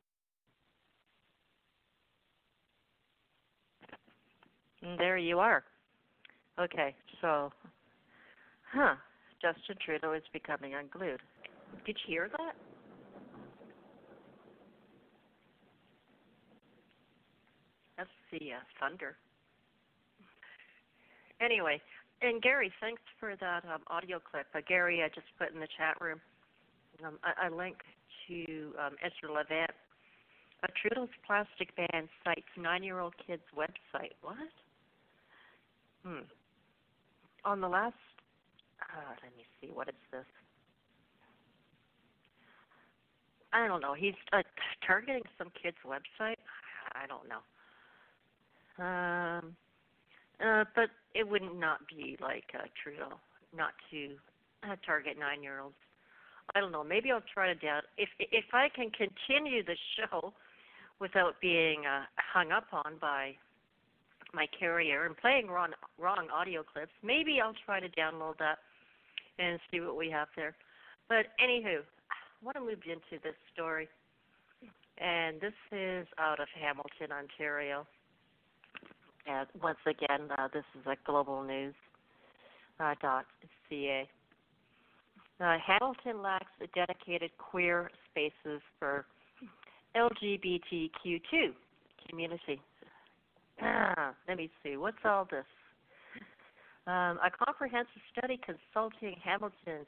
And there you are. Okay, so... Justin Trudeau is becoming unglued. Did you hear that? That's the thunder. Anyway, and Gary, thanks for that audio clip. Gary, I just put in the chat room a link to Esther Levant. Trudeau's plastic ban cites 9-year-old kid's website. What? On the last... let me see, what is this? I don't know. He's targeting some kid's website? I don't know. But it would not be like Trudeau not to target 9-year-olds. I don't know. Maybe I'll try to if I can continue the show without being hung up on by my carrier and playing wrong audio clips, maybe I'll try to download that and see what we have there. But anywho, I want to move into this story. And this is out of Hamilton, Ontario. And once again, this is at globalnews.ca. Hamilton lacks dedicated queer spaces for LGBTQ2 community. Let me see. What's all this? A comprehensive study consulting Hamilton's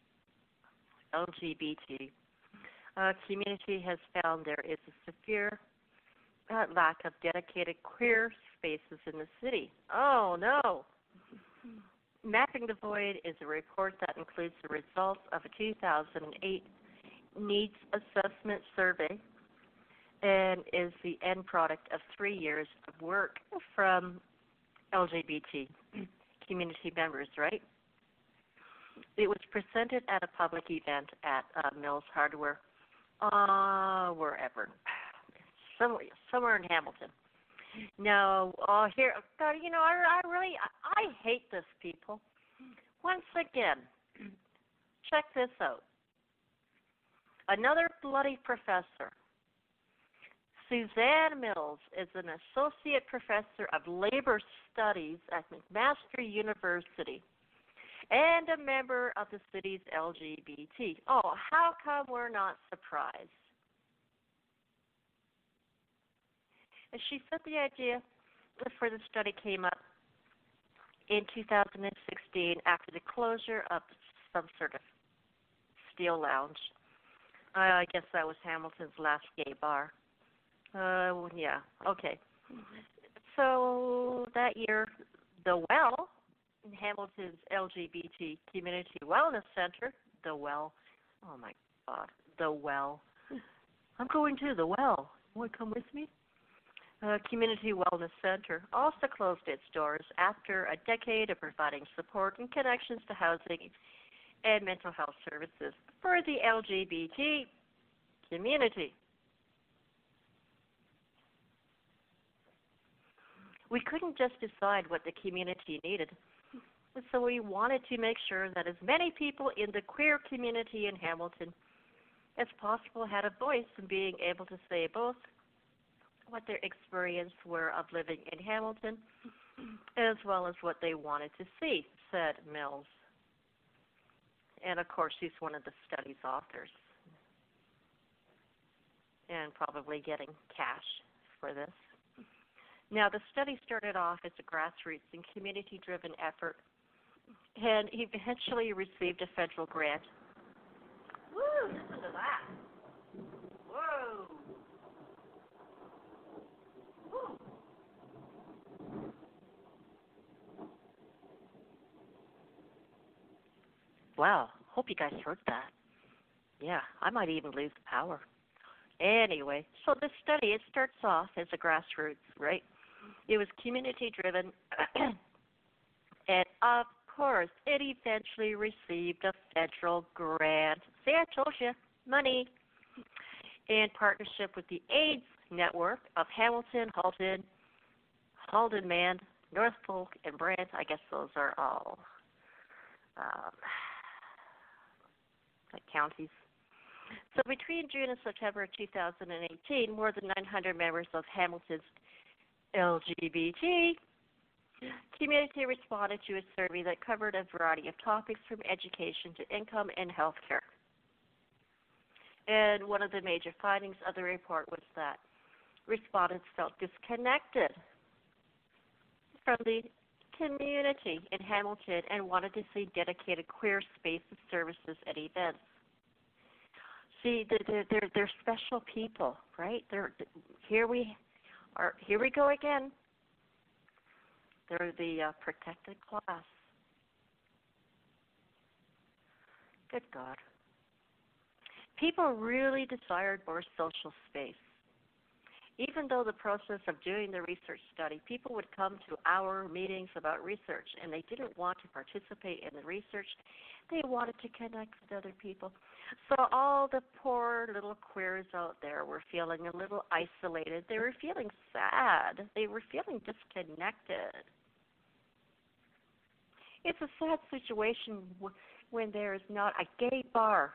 LGBT community has found there is a severe lack of dedicated queer spaces in the city. Oh, no. Mapping the Void is a report that includes the results of a 2008 needs assessment survey and is the end product of 3 years of work from LGBT community members, right? It was presented at a public event at Mills Hardware, wherever, somewhere in Hamilton. No, here, God, I hate this, people. Once again, check this out. Another bloody professor. Suzanne Mills is an associate professor of labor studies at McMaster University and a member of the city's LGBT. Oh, how come we're not surprised? And she said the idea for the study came up in 2016 after the closure of some sort of steel lounge. I guess that was Hamilton's last gay bar. Yeah, okay. So that year, The Well, Hamilton's LGBT Community Wellness Center, The Well, oh my God, The Well. I'm going to The Well. You want to come with me? Community Wellness Center also closed its doors after a decade of providing support and connections to housing and mental health services for the LGBT community. We couldn't just decide what the community needed, so we wanted to make sure that as many people in the queer community in Hamilton as possible had a voice in being able to say both what their experience were of living in Hamilton, as well as what they wanted to see, said Mills. And, of course, she's one of the study's authors and probably getting cash for this. Now, the study started off as a grassroots and community-driven effort, and eventually received a federal grant. Woo, listen to that. Whoa. Wow, hope you guys heard that. Yeah, I might even lose the power. Anyway, so this study, it starts off as a grassroots, right? It was community-driven, and of course, it eventually received a federal grant. See, I told you, money. In partnership with the AIDS Network of Hamilton, Haldenman, Norfolk, and Brant. I guess those are all like counties. So between June and September of 2018, more than 900 members of Hamilton's LGBT community responded to a survey that covered a variety of topics from education to income and health care. And one of the major findings of the report was that respondents felt disconnected from the community in Hamilton and wanted to see dedicated queer spaces, services, and events. See, they're special people, right? Here we go again. They're the protected class. Good God. People really desired more social space. Even though the process of doing the research study, people would come to our meetings about research, and they didn't want to participate in the research. They wanted to connect with other people. So all the poor little queers out there were feeling a little isolated. They were feeling sad. They were feeling disconnected. It's a sad situation when there is not a gay bar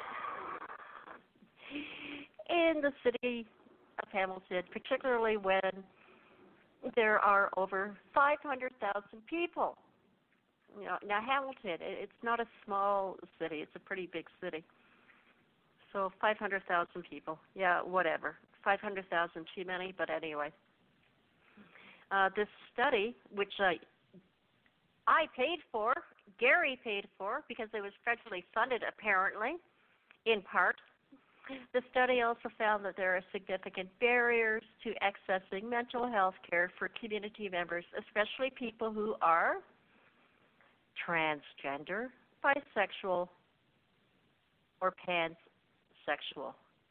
in the city of Hamilton, particularly when there are over 500,000 people. Now Hamilton, it's not a small city. It's a pretty big city. So 500,000 people. Yeah, whatever. 500,000 too many, but anyway. This study, which I paid for, Gary paid for, because it was federally funded apparently, in part. The study also found that there are significant barriers to accessing mental health care for community members, especially people who are transgender, bisexual, or pansexual.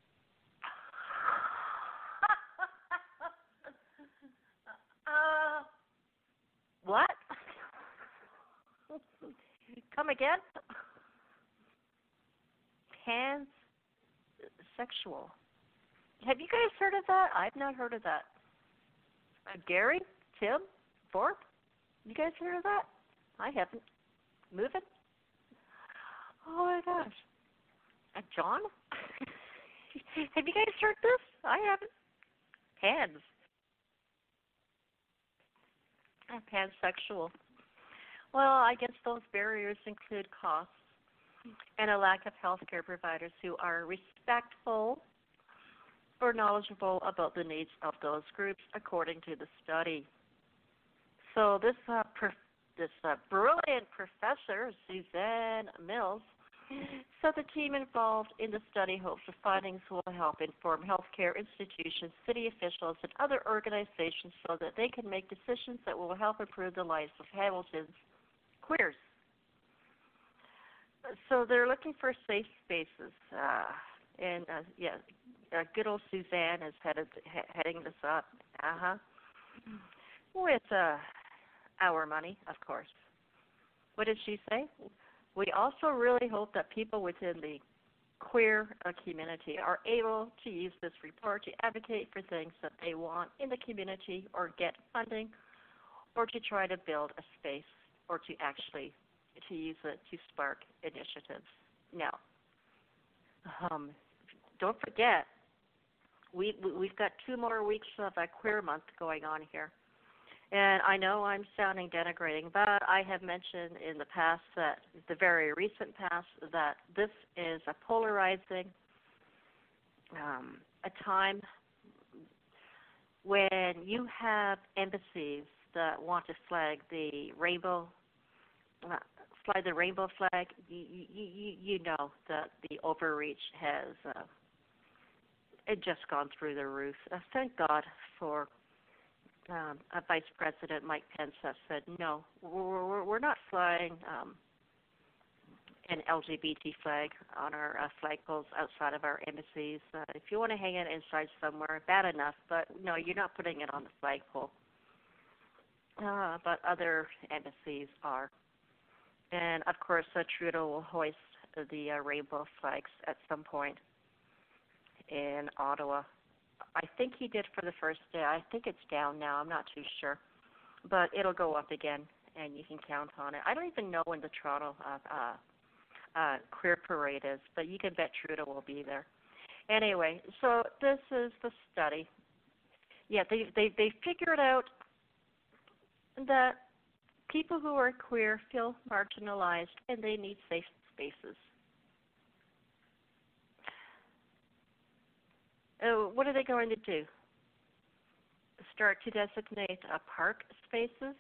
What? Come again? Pansexual. Have you guys heard of that? I've not heard of that. Gary, Tim, Thorpe, you guys heard of that? I haven't. Moving? Oh my gosh. John? Have you guys heard this? I haven't. Pansexual. Well, I guess those barriers include costs and a lack of healthcare providers who are respectful or knowledgeable about the needs of those groups, according to the study. So this brilliant professor, Suzanne Mills, said the team involved in the study hopes the findings will help inform healthcare institutions, city officials, and other organizations so that they can make decisions that will help improve the lives of Hamilton's queers. So they're looking for safe spaces, good old Suzanne is heading this up, with our money, of course. What did she say? We also really hope that people within the queer community are able to use this report to advocate for things that they want in the community or get funding or to try to build a space or to actually to use it to spark initiatives. Now, don't forget, we've got 2 more weeks of a queer month going on here. And I know I'm sounding denigrating, but I have mentioned in the past that, the very recent past, that this is a polarizing, a time when you have embassies that want to flag the rainbow flag. You know that the overreach has just gone through the roof. Thank God for Vice President Mike Pence has said, no, we're not flying an LGBT flag on our flagpoles outside of our embassies. If you want to hang it inside somewhere, bad enough, but no, you're not putting it on the flagpole. But other embassies are. And, of course, Trudeau will hoist the rainbow flags at some point in Ottawa. I think he did for the first day. I think it's down now. I'm not too sure. But it'll go up again, and you can count on it. I don't even know when the Toronto queer parade is, but you can bet Trudeau will be there. Anyway, so this is the study. Yeah, they figured out that people who are queer feel marginalized, and they need safe spaces. What are they going to do? Start to designate park spaces?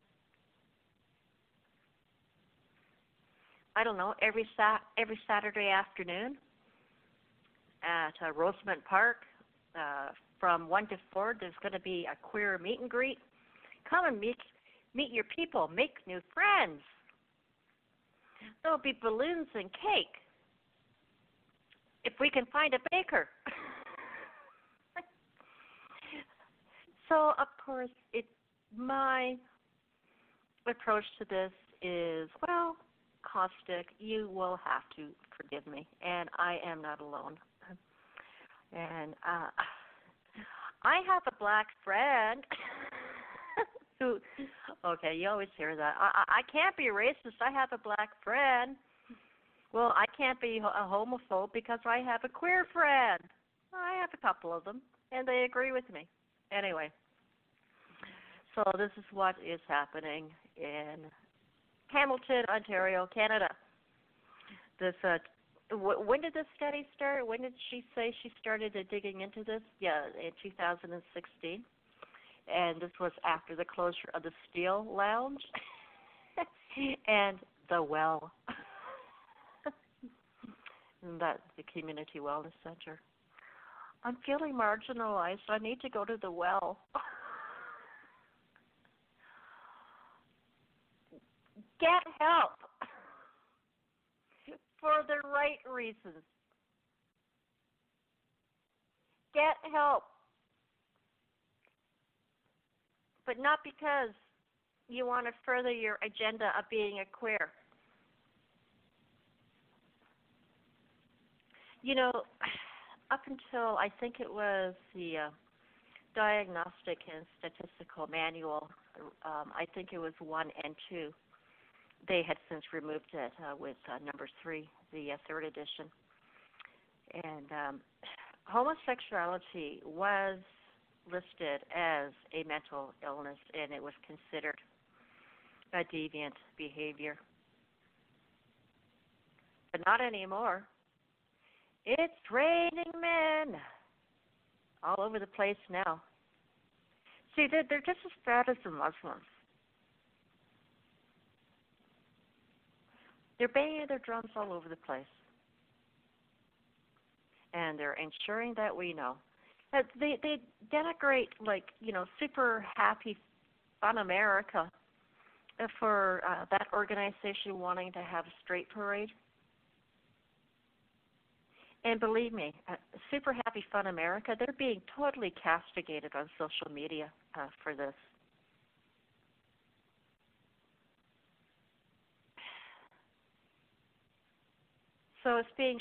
I don't know, every Saturday afternoon at Rosemont Park from 1 to 4, there's going to be a queer meet and greet. Come and meet your people, make new friends. There'll be balloons and cake if we can find a baker. So, of course, my approach to this is, well, caustic. You will have to forgive me, and I am not alone. And I have a black friend who, okay, you always hear that. I can't be racist. I have a black friend. Well, I can't be a homophobe because I have a queer friend. I have a couple of them, and they agree with me. Anyway, so this is what is happening in Hamilton, Ontario, Canada. This, when did this study start? When did she say she started digging into this? Yeah, in 2016. And this was after the closure of the Steel Lounge and the Well, that's the Community Wellness Center. I'm feeling marginalized. I need to go to the Well. Get help for the right reasons. Get help. But not because you want to further your agenda of being a queer. You know, up until I think it was the Diagnostic and Statistical Manual, I think it was 1 and 2. They had since removed it with number 3, the 3rd edition. And homosexuality was listed as a mental illness, and it was considered a deviant behavior. But not anymore. It's raining men all over the place now. See, they're just as bad as the Muslims. They're banging their drums all over the place. And they're ensuring that we know. They denigrate, super happy Fun America for that organization wanting to have a straight parade. And believe me, Super Happy Fun America, they're being totally castigated on social media for this. So it's being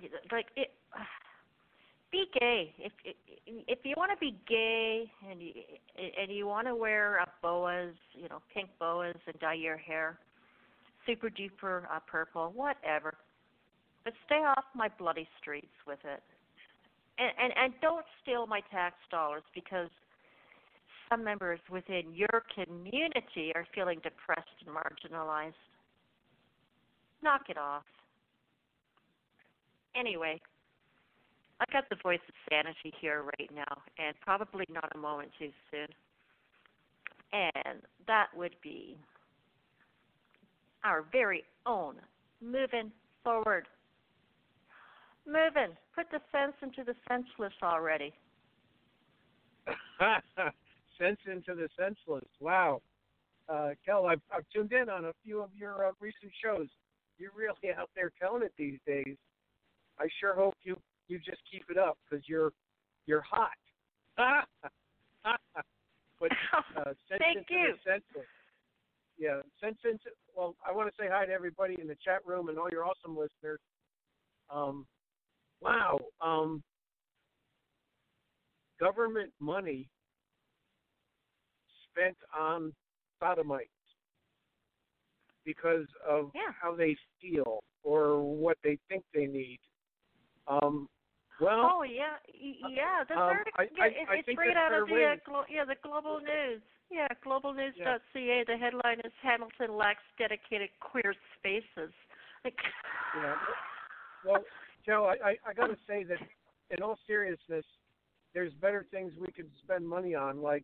be gay. If you want to be gay and you want to wear boas, pink boas, and dye your hair super duper purple, whatever. But stay off my bloody streets with it. And don't steal my tax dollars, because some members within your community are feeling depressed and marginalized. Knock it off. Anyway, I got the voice of sanity here right now, and probably not a moment too soon. And that would be our very own Moving Forward. Moving. Put the sense into the senseless already.
Sense into the senseless. Wow. Kel, I've tuned in on a few of your recent shows. You're really out there telling it these days. I sure hope you just keep it up, because you're hot. But sense
Thank
into
you.
the senseless. Yeah, well, I want to say hi to everybody in the chat room and all your awesome listeners. Wow. Government money spent on sodomites because of how they feel or what they think they need.
Well, oh yeah. This article, it's right out of the Global News. Yeah, globalnews.ca. The headline is Hamilton lacks dedicated queer spaces.
Yeah. Well, Joe, I got to say that in all seriousness, there's better things we could spend money on, like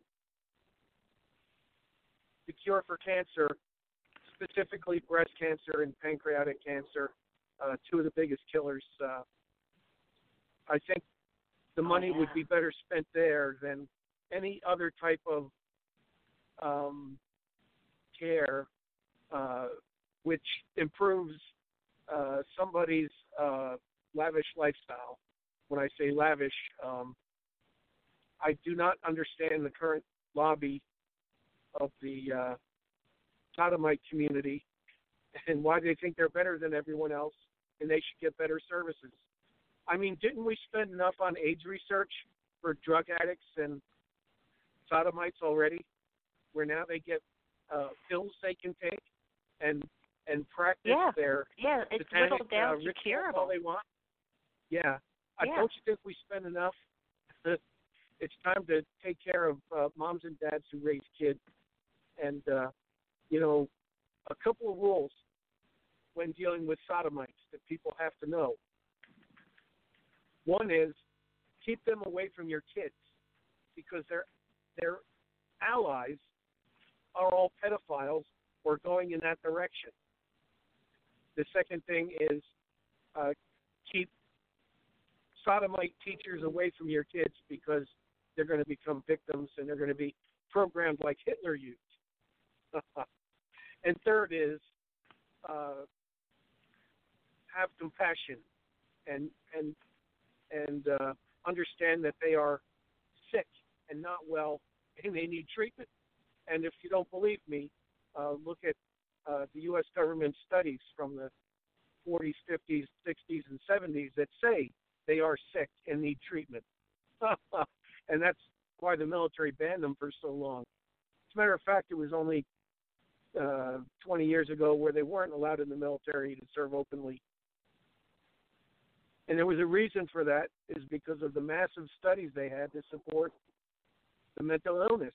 the cure for cancer, specifically breast cancer and pancreatic cancer, two of the biggest killers. I think the money would be better spent there than any other type of care, which improves somebody's lavish lifestyle. When I say lavish, I do not understand the current lobby of the sodomite community and why they think they're better than everyone else and they should get better services. I mean, didn't we spend enough on AIDS research for drug addicts and sodomites already, where now they get pills they can take and practice their
it's
satanic
whittled down to
rituals
curable.
all they want? Yeah. Don't you think we spend enough? It's time to take care of moms and dads who raise kids. And, a couple of rules when dealing with sodomites that people have to know. One is keep them away from your kids, because their allies are all pedophiles or going in that direction. The second thing is keep sodomite teachers away from your kids, because they're going to become victims and they're going to be programmed like Hitler used. And third is have compassion and understand that they are sick and not well and they need treatment. And if you don't believe me, look at the U.S. government studies from the 40s, 50s, 60s, and 70s that say they are sick and need treatment. And that's why the military banned them for so long. As a matter of fact, it was only 20 years ago where they weren't allowed in the military to serve openly. And there was a reason for that, is because of the massive studies they had to support the mental illness.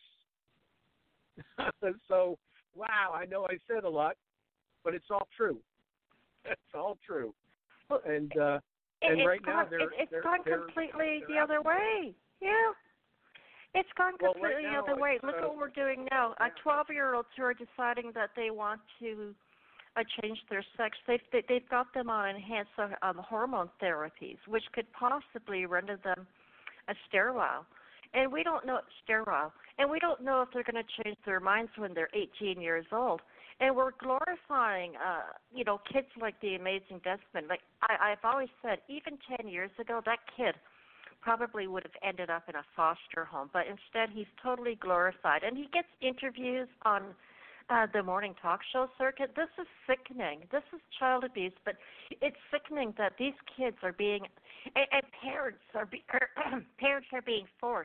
So, wow, I know I said a lot, but it's all true. It's all true.
Well,
And
right now it's gone completely the other way. Yeah. It's gone completely the other way. Look what we're doing now. 12-year-olds who are deciding that they want to change their sex, they've got them on enhanced hormone therapies, which could possibly render them sterile. And we don't know if they're going to change their minds when they're 18 years old. And we're glorifying, kids like the amazing Desmond. Like I've always said, even 10 years ago, that kid probably would have ended up in a foster home. But instead, he's totally glorified. And he gets interviews on the morning talk show circuit. This is sickening. This is child abuse. But it's sickening that these kids are being, and parents are being forced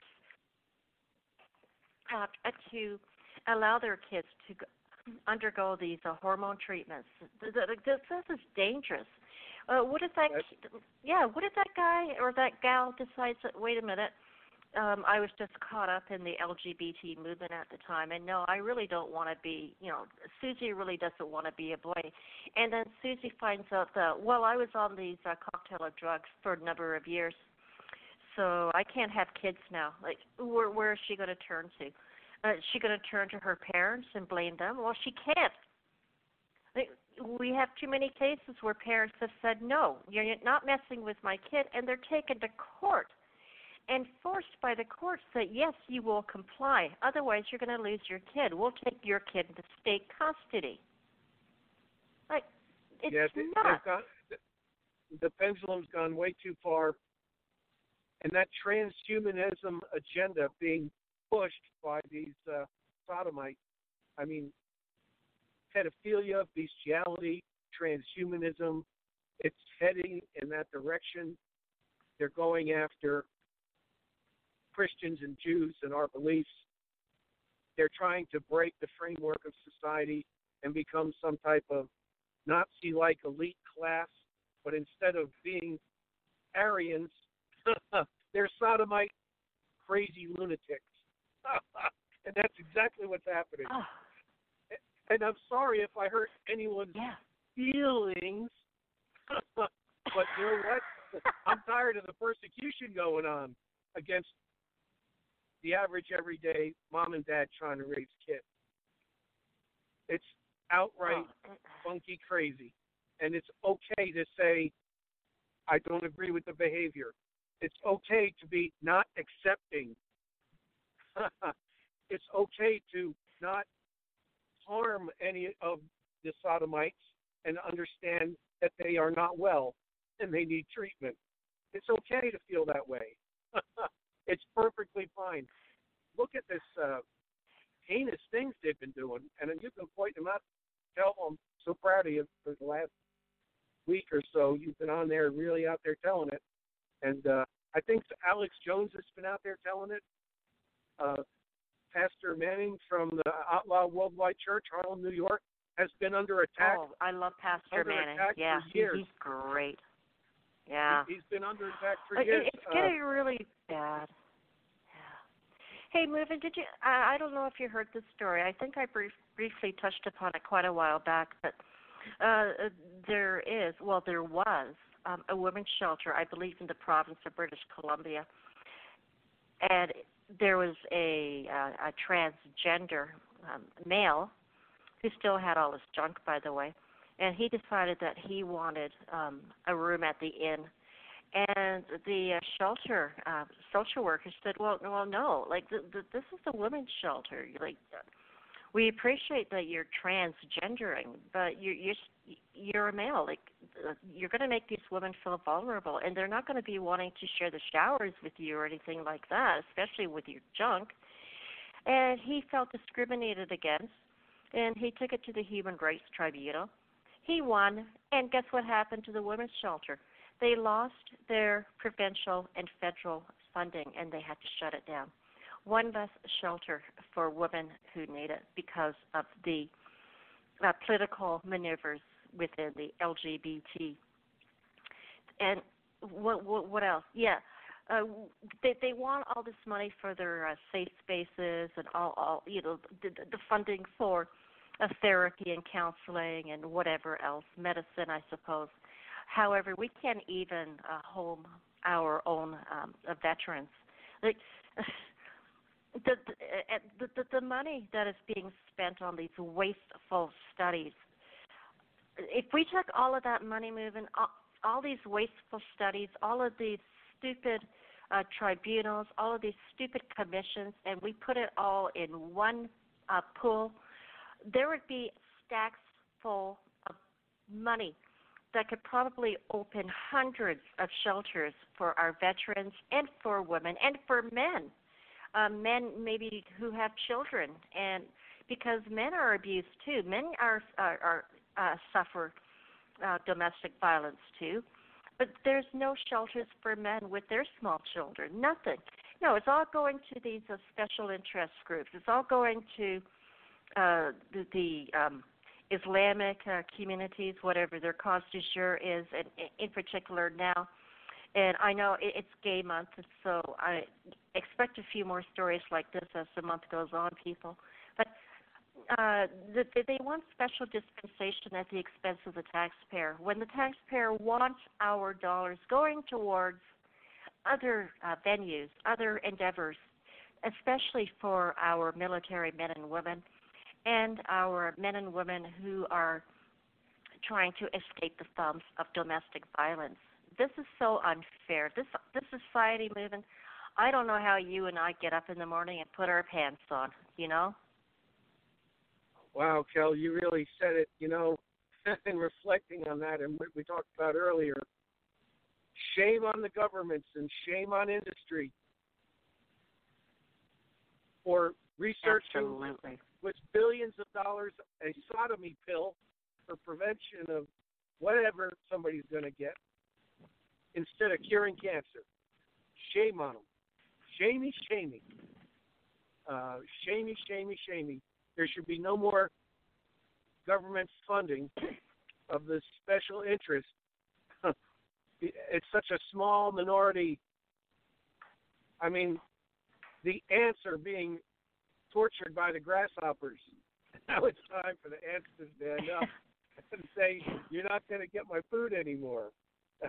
to allow their kids to undergo these hormone treatments. This is dangerous. What if that guy or that gal decides that, wait a minute, I was just caught up in the LGBT movement at the time, and no, I really don't want to be, Susie really doesn't want to be a boy. And then Susie finds out that, well, I was on these cocktail of drugs for a number of years, so I can't have kids now. Like, where is she going to turn to? Is she going to turn to her parents and blame them? Well, she can't. We have too many cases where parents have said, no, you're not messing with my kid, and they're taken to court and forced by the courts that, yes, you will comply. Otherwise, you're going to lose your kid. We'll take your kid into state custody. Like, it's nuts.
The pendulum's gone way too far, and that transhumanism agenda being pushed by these sodomites. I mean, pedophilia, bestiality, transhumanism, it's heading in that direction. They're going after Christians and Jews and our beliefs. They're trying to break the framework of society and become some type of Nazi-like elite class, but instead of being Aryans, they're sodomite crazy lunatics. And that's exactly what's happening.
Oh.
And I'm sorry if I hurt anyone's feelings, but you know what? I'm tired of the persecution going on against the average, everyday mom and dad trying to raise kids. It's outright funky crazy. And it's okay to say, I don't agree with the behavior. It's okay to be not accepting. It's okay to not harm any of the sodomites and understand that they are not well and they need treatment. It's okay to feel that way. It's perfectly fine. Look at this heinous things they've been doing, and you can point them out. Tell them I'm so proud of you for the last week or so. You've been on there, really out there telling it. And I think Alex Jones has been out there telling it. Pastor Manning from the Outlaw Worldwide Church, Harlem, New York, has been under attack.
Oh, I love Pastor Manning. Yeah,
for years.
He's great. Yeah.
He's been under attack for years.
It's getting really bad. Yeah. Hey, Movin, did you? I don't know if you heard this story. I think I briefly touched upon it quite a while back, but there was a women's shelter, I believe, in the province of British Columbia, and there was a transgender male who still had all his junk, by the way, and he decided that he wanted a room at the inn. And the shelter social worker said, well, no, like this is a women's shelter. Like, we appreciate that you're transgendering, but you're a male. Like, you're going to make these women feel vulnerable, and they're not going to be wanting to share the showers with you or anything like that, especially with your junk. And he felt discriminated against, and he took it to the Human Rights Tribunal. He won, and guess what happened to the women's shelter? They lost their provincial and federal funding, and they had to shut it down. one less shelter for women who need it because of the political maneuvers within the LGBT. And what else? Yeah, they want all this money for their safe spaces and all the funding for therapy and counseling and whatever else, medicine, I suppose. However, we can't even home our own veterans. Like the money that is being spent on these wasteful studies. If we took all of that money moving, all these wasteful studies, all of these stupid tribunals, all of these stupid commissions, and we put it all in one pool, there would be stacks full of money that could probably open hundreds of shelters for our veterans and for women and for men. Men maybe who have children, and because men are abused too. Men suffer domestic violence too, but there's no shelters for men with their small children. Nothing. No, it's all going to these special interest groups. It's all going to the Islamic communities, whatever their cause du jour is, and in particular now. And I know it's gay month, so I expect a few more stories like this as the month goes on, people. But they want special dispensation at the expense of the taxpayer. When the taxpayer wants our dollars going towards other venues, other endeavors, especially for our military men and women, and our men and women who are trying to escape the thumbs of domestic violence. This is so unfair. This society movement, I don't know how you and I get up in the morning and put our pants on, you know?
Wow, Kel, you really said it, you know, and reflecting on that and what we talked about earlier, shame on the governments and shame on industry for researching with billions of dollars a sodomy pill for prevention of whatever somebody's going to get instead of curing cancer. Shame on them. Shamey, shamey. Shamey, shamey, shamey. There should be no more government funding of the special interest. It's such a small minority. I mean, the ants are being tortured by the grasshoppers. Now it's time for the ants to stand up and say, you're not going to get my food anymore. It's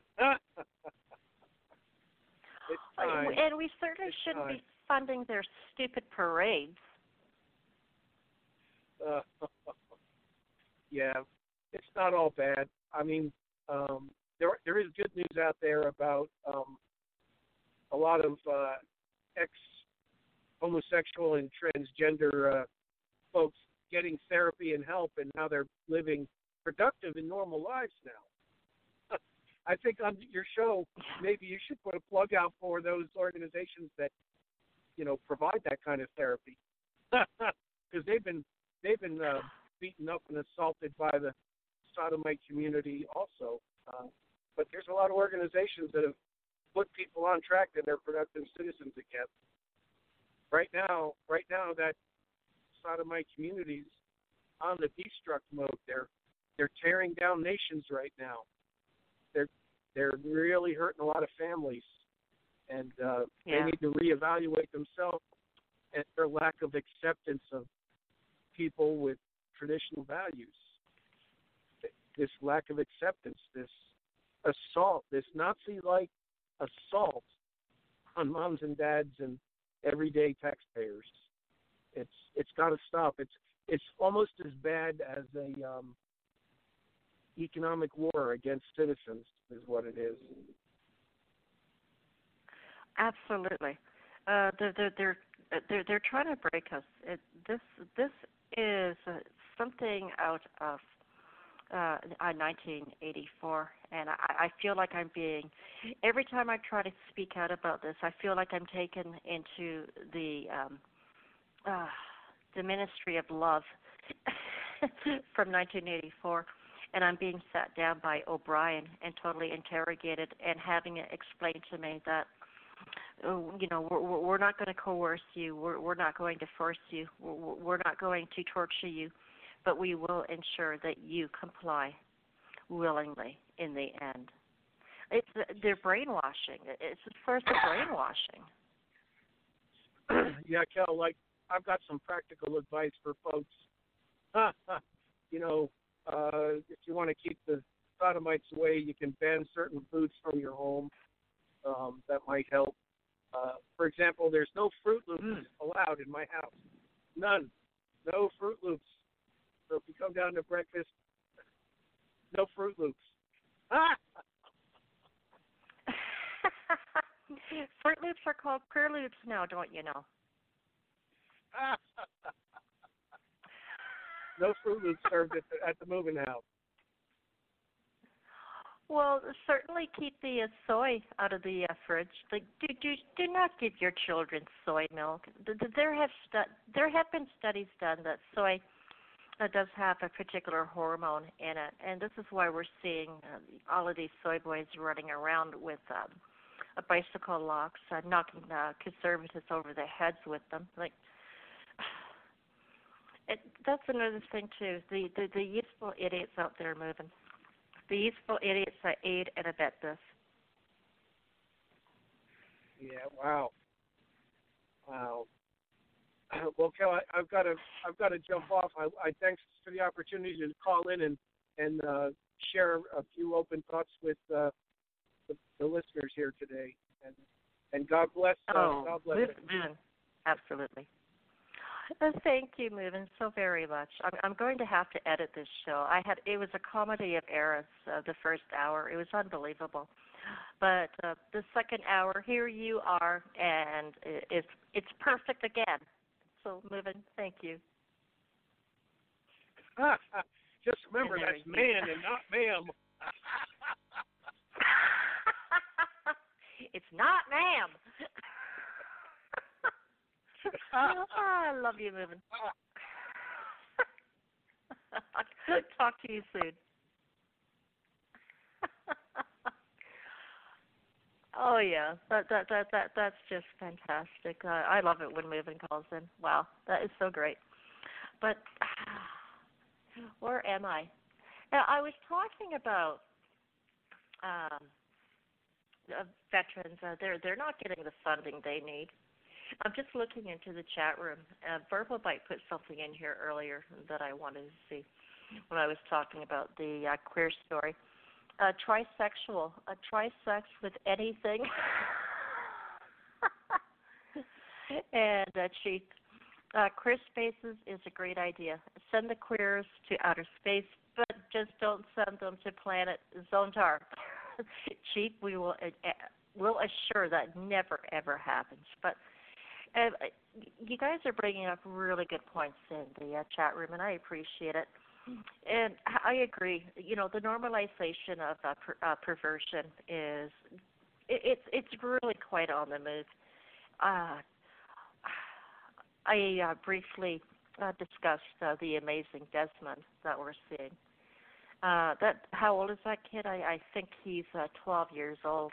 time.
And we certainly shouldn't be funding their stupid parades.
Yeah, it's not all bad. I mean, there is good news out there about a lot of ex-homosexual and transgender folks getting therapy and help, and now they're living productive and normal lives now. I think on your show, maybe you should put a plug out for those organizations that, you know, provide that kind of therapy, because they've been beaten up and assaulted by the sodomite community also. But there's a lot of organizations that have put people on track and they're productive citizens again. Right now, that sodomite community's on the destruct mode. They're tearing down nations right now. They're really hurting a lot of families, and they need to reevaluate themselves and their lack of acceptance of people with traditional values. This lack of acceptance, this assault, this Nazi-like assault on moms and dads and everyday taxpayers. It's got to stop. It's almost as bad as a economic war against citizens is what it is.
Absolutely. They're trying to break us. This is something out of 1984, and I feel like I'm being, every time I try to speak out about this, I feel like I'm taken into the Ministry of Love from 1984, and I'm being sat down by O'Brien and totally interrogated and having it explained to me that we're not going to coerce you. We're not going to force you. We're not going to torture you, but we will ensure that you comply willingly in the end. They're brainwashing. It's a source of brainwashing.
Yeah, Kel, like, I've got some practical advice for folks. If you want to keep the sodomites away, you can ban certain foods from your home. That might help. For example, there's no Fruit Loops allowed in my house. None. No Fruit Loops. So if you come down to breakfast, no Fruit Loops.
Fruit Loops are called Preludes now, don't you know?
No Fruit Loops served at the moving house.
Well, certainly keep the soy out of the fridge. Like, do not give your children soy milk. There have been studies done that soy does have a particular hormone in it, and this is why we're seeing all of these soy boys running around with bicycle locks, knocking conservatives over their heads with them. Like, that's another thing too. The useful idiots out there moving. The useful idiots that aid and abet this.
Yeah. Wow. Well, Kel, I've got to jump off. I thanks for the opportunity to call in and share a few open thoughts with the listeners here today. And God bless. God bless.
Movin'. Absolutely. Thank you, Movin', so very much. I'm going to have to edit this show. It was a comedy of errors. The first hour, it was unbelievable, but the second hour, here you are, and it's perfect again. So, Movin', thank you.
Just remember, that's man and not ma'am.
It's not ma'am. I love you, Movin'. Talk to you soon. Oh yeah, that's just fantastic. I love it when Movin' calls in. Wow, that is so great. But where am I? Now, I was talking about veterans. They're not getting the funding they need. I'm just looking into the chat room. Verbal Bite put something in here earlier that I wanted to see when I was talking about the queer story. Trisexual, trisex with anything. And Chief, queer spaces is a great idea. Send the queers to outer space, but just don't send them to planet Zontar. Chief, we'll assure that never, ever happens. But you guys are bringing up really good points in the chat room, and I appreciate it. And I agree. The normalization of perversion it's really quite on the move. I briefly discussed the amazing Desmond that we're seeing. How old is that kid? I think he's 12 years old.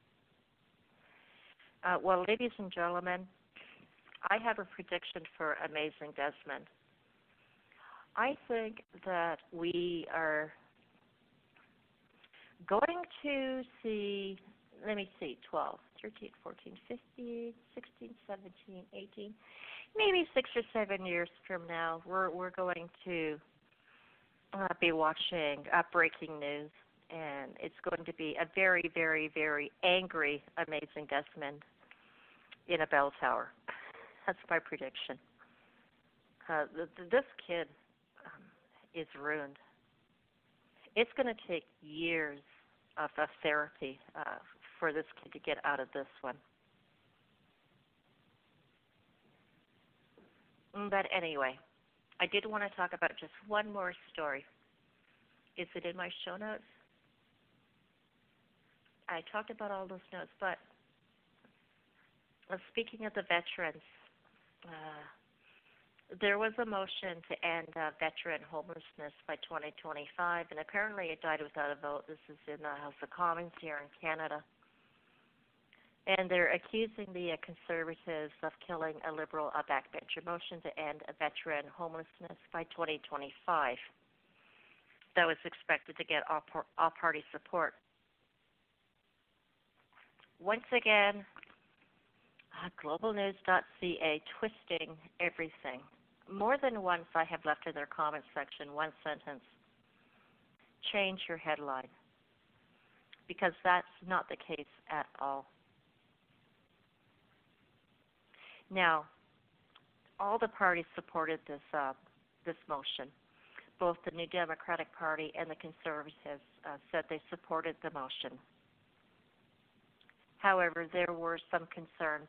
Well, ladies and gentlemen, I have a prediction for Amazing Desmond. I think that we are going to see, 12, 13, 14, 15, 16, 17, 18, maybe 6 or 7 years from now, we're going to be watching breaking news, and it's going to be a very, very, very angry Amazing Desmond in a bell tower. That's my prediction. This kid is ruined. It's going to take years of therapy for this kid to get out of this one. But anyway, I did want to talk about just one more story. Is it in my show notes? I talked about all those notes, but speaking of the veterans, there was a motion to end veteran homelessness by 2025, and apparently it died without a vote. This is in the House of Commons here in Canada. And they're accusing the Conservatives of killing a Liberal backbencher motion to end veteran homelessness by 2025. That was expected to get all-party support. Once again, globalnews.ca twisting everything. More than once I have left in their comment section one sentence. Change your headline. Because that's not the case at all. Now, all the parties supported this motion. Both the New Democratic Party and the Conservatives said they supported the motion. However, there were some concerns,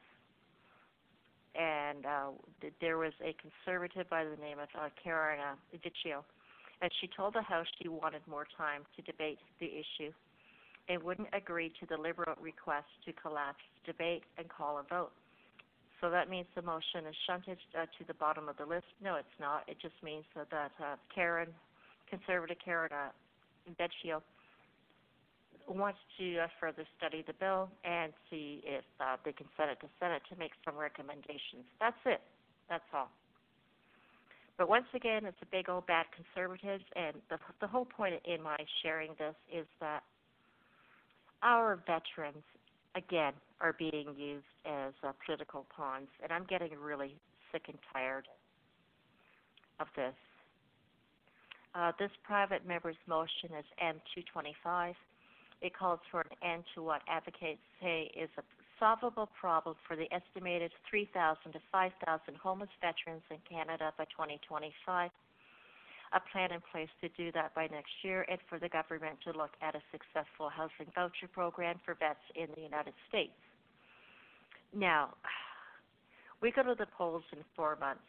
and there was a Conservative by the name of Karen Vecchio, and she told the House she wanted more time to debate the issue and wouldn't agree to the Liberal request to collapse debate and call a vote. So that means the motion is shunted to the bottom of the list. No, it's not. It just means that Conservative Karen Vecchio wants to further study the bill and see if they can send it to Senate to make some recommendations. That's it. That's all. But once again, it's a big old bad Conservatives, and the whole point in my sharing this is that our veterans, again, are being used as political pawns, and I'm getting really sick and tired of this. This private member's motion is M225. It calls for an end to what advocates say is a solvable problem for the estimated 3,000 to 5,000 homeless veterans in Canada by 2025. A plan in place to do that by next year, and for the government to look at a successful housing voucher program for vets in the United States. Now, we go to the polls in 4 months,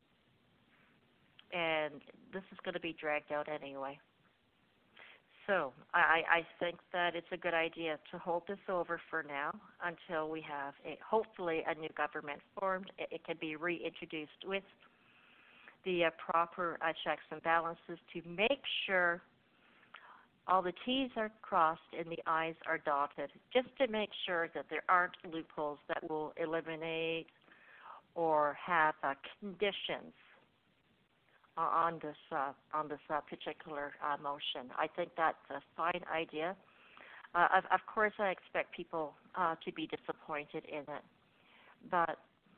and this is going to be dragged out anyway. So I think that it's a good idea to hold this over for now until we have, hopefully, a new government formed. It can be reintroduced with the proper checks and balances to make sure all the T's are crossed and the I's are dotted, just to make sure that there aren't loopholes that will eliminate or have conditions on this particular motion. I think that's a fine idea. Of course, I expect people to be disappointed in it, but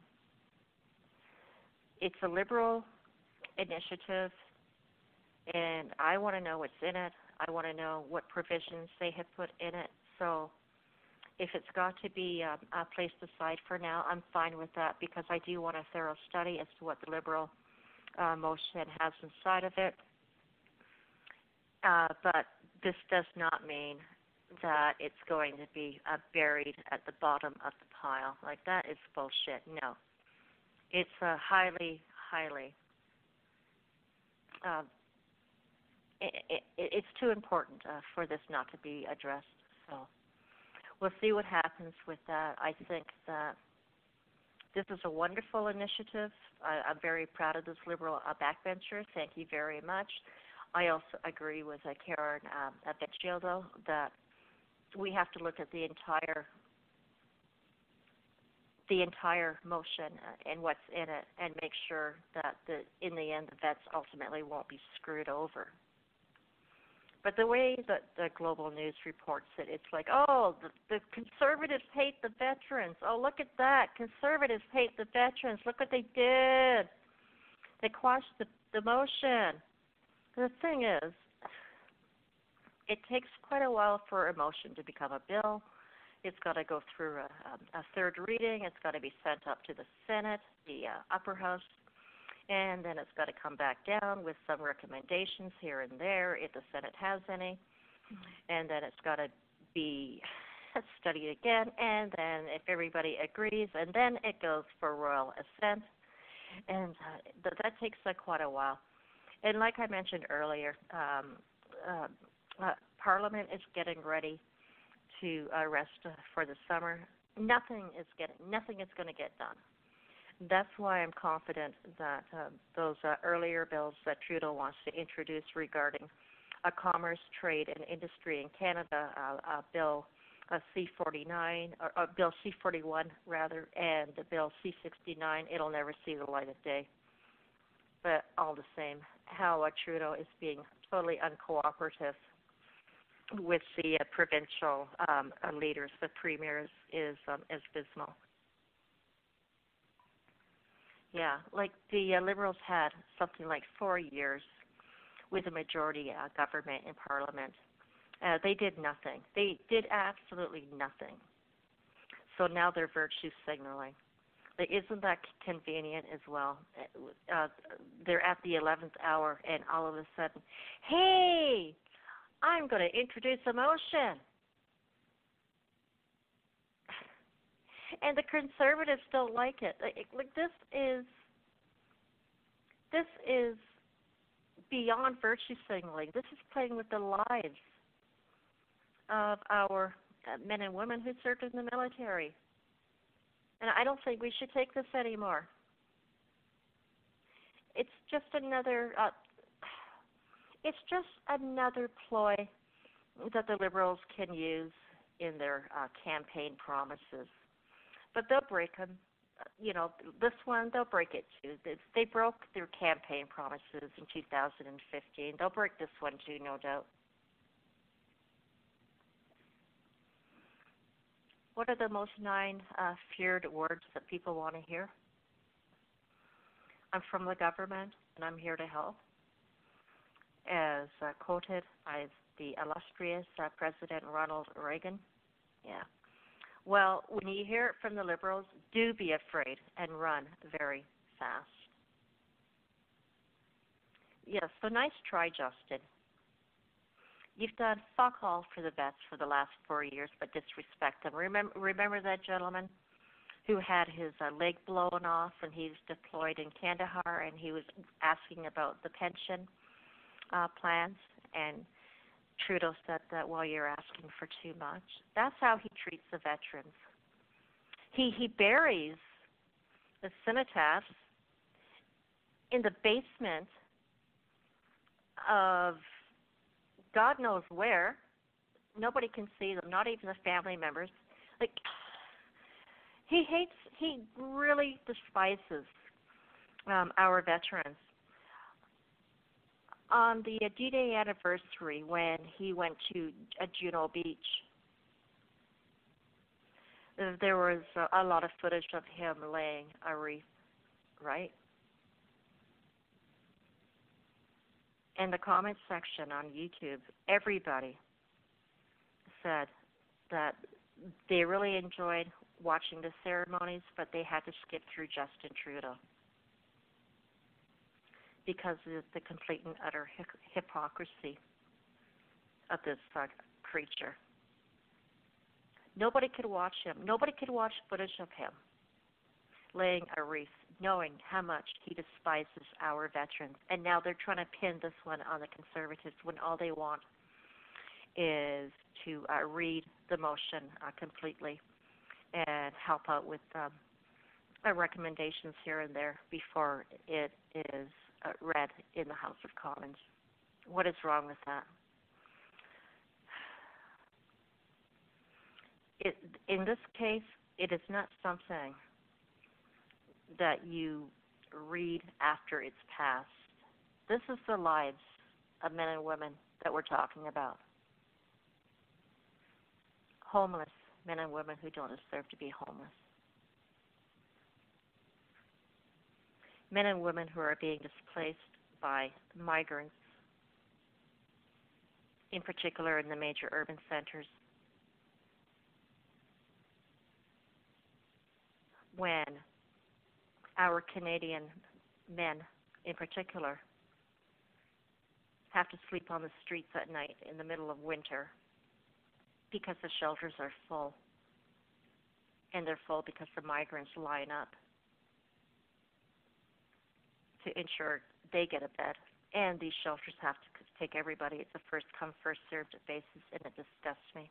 it's a Liberal initiative, and I want to know what's in it. I want to know what provisions they have put in it. So if it's got to be placed aside for now, I'm fine with that, because I do want a thorough study as to what the Liberal motion has inside of it. But this does not mean that it's going to be buried at the bottom of the pile. Like, that is bullshit. No. It's highly it's too important for this not to be addressed. So we'll see what happens with that. I think that this is a wonderful initiative. I'm very proud of this Liberal backbencher. Thank you very much. I also agree with Karen Vecchio, though, that we have to look at the entire motion and what's in it, and make sure that in the end the vets ultimately won't be screwed over. But the way that the Global News reports it, it's like, oh, the Conservatives hate the veterans. Oh, look at that. Conservatives hate the veterans. Look what they did. They quashed the motion. The thing is, it takes quite a while for a motion to become a bill. It's got to go through a third reading. It's got to be sent up to the Senate, the upper house, and then it's got to come back down with some recommendations here and there if the Senate has any. And then it's got to be studied again, and then if everybody agrees, and then it goes for royal assent. And that takes quite a while. And like I mentioned earlier, Parliament is getting ready to rest for the summer. Nothing is going to get done. That's why I'm confident that those earlier bills that Trudeau wants to introduce regarding a commerce, trade, and industry in Canada bill C-49, or Bill C-41 rather, and the Bill C-69, it'll never see the light of day. But all the same, how Trudeau is being totally uncooperative with the provincial leaders, the premiers, is abysmal. Yeah, like the Liberals had something like 4 years with a majority government in Parliament. They did nothing. They did absolutely nothing. So now they're virtue signaling. Like, isn't that convenient as well? They're at the 11th hour, and all of a sudden, hey, I'm going to introduce a motion. And the Conservatives don't like it. Like this is beyond virtue signaling. This is playing with the lives of our men and women who served in the military. And I don't think we should take this anymore. It's just another ploy that the Liberals can use in their campaign promises. But they'll break them. This one, they'll break it too. They broke their campaign promises in 2015. They'll break this one too, no doubt. What are the most 9 feared words that people want to hear? I'm from the government, and I'm here to help. As quoted by the illustrious President Ronald Reagan. Yeah. Well, when you hear it from the Liberals, do be afraid and run very fast. Yes, so nice try, Justin. You've done fuck all for the vets for the last 4 years, but disrespect them. Remember that gentleman who had his leg blown off and he was deployed in Kandahar, and he was asking about the pension plans, and Trudeau said that, well, you're asking for too much. That's how he treats the veterans. He buries the cenotaphs in the basement of God knows where. Nobody can see them, not even the family members. Like, he really despises our veterans. On the D-Day anniversary, when he went to Juno Beach, there was a lot of footage of him laying a wreath, right? In the comment section on YouTube, everybody said that they really enjoyed watching the ceremonies, but they had to skip through Justin Trudeau because of the complete and utter hypocrisy of this creature. Nobody could watch him. Nobody could watch footage of him laying a wreath, knowing how much he despises our veterans. And now they're trying to pin this one on the Conservatives when all they want is to read the motion completely and help out with recommendations here and there before it is read in the House of Commons. What is wrong with that? In this case, it is not something that you read after it's passed. This is the lives of men and women that we're talking about. Homeless men and women who don't deserve to be homeless. Men and women who are being displaced by migrants, in particular in the major urban centers. When our Canadian men, in particular, have to sleep on the streets at night in the middle of winter because the shelters are full. And they're full because the migrants line up to ensure they get a bed. And these shelters have to take everybody. It's a first come, first served basis, and it disgusts me.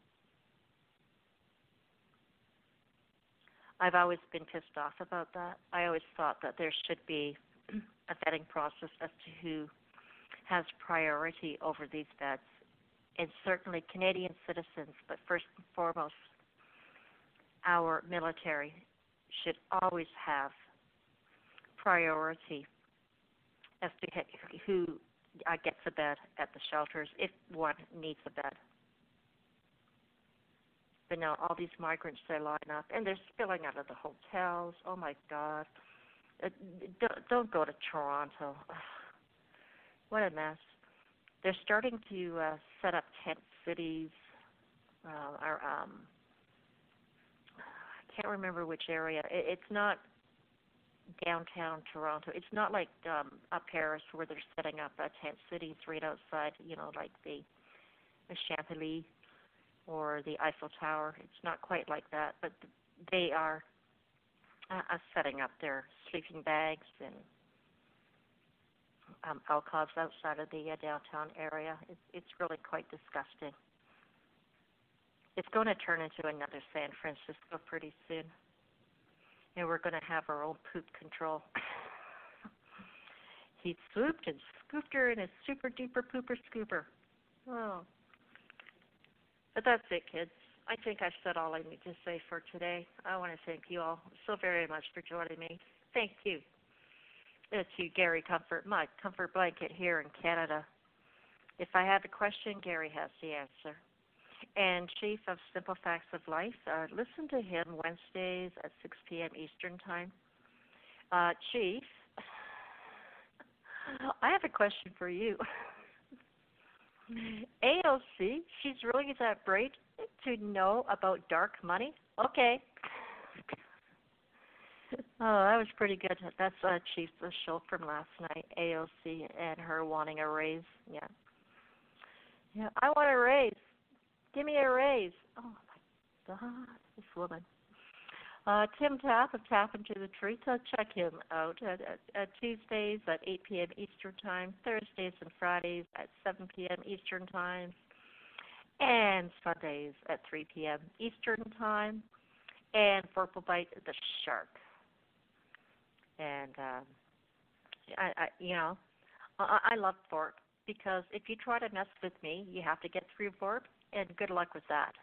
I've always been pissed off about that. I always thought that there should be a vetting process as to who has priority over these beds. and certainly Canadian citizens, but first and foremost, our military should always have priority as to who gets a bed at the shelters if one needs a bed. But now all these migrants, they line up, and they're spilling out of the hotels. Oh, my God. Don't go to Toronto. What a mess. They're starting to set up tent cities. I can't remember which area. It's not downtown Toronto. It's not like Paris where they're setting up tent cities right outside, like the Chantilly or the Eiffel Tower. It's not quite like that, but they are setting up their sleeping bags and alcoves outside of the downtown area. It's really quite disgusting. It's going to turn into another San Francisco pretty soon. And we're going to have our own poop control. He swooped and scooped her in a super duper pooper scooper. Oh. But that's it, kids. I think I've said all I need to say for today. I want to thank you all so very much for joining me. Thank you to Gary Comfort, my comfort blanket here in Canada. If I have a question, Gary has the answer. And Chief of Simple Facts of Life, listen to him Wednesdays at 6 p.m. Eastern Time. Chief, I have a question for you. AOC, she's really that bright to know about dark money? Okay. Oh, that was pretty good. That's Chief's show from last night, AOC and her wanting a raise. Yeah, I want a raise. Give me a raise. Oh, my God, this woman. Tim Tapp of Tap Into the Treats. Check him out at Tuesdays at 8 p.m. Eastern Time, Thursdays and Fridays at 7 p.m. Eastern Time, and Sundays at 3 p.m. Eastern Time, and Purple Bite the Shark. And, I love Vorp because if you try to mess with me, you have to get through Vorp, and good luck with that.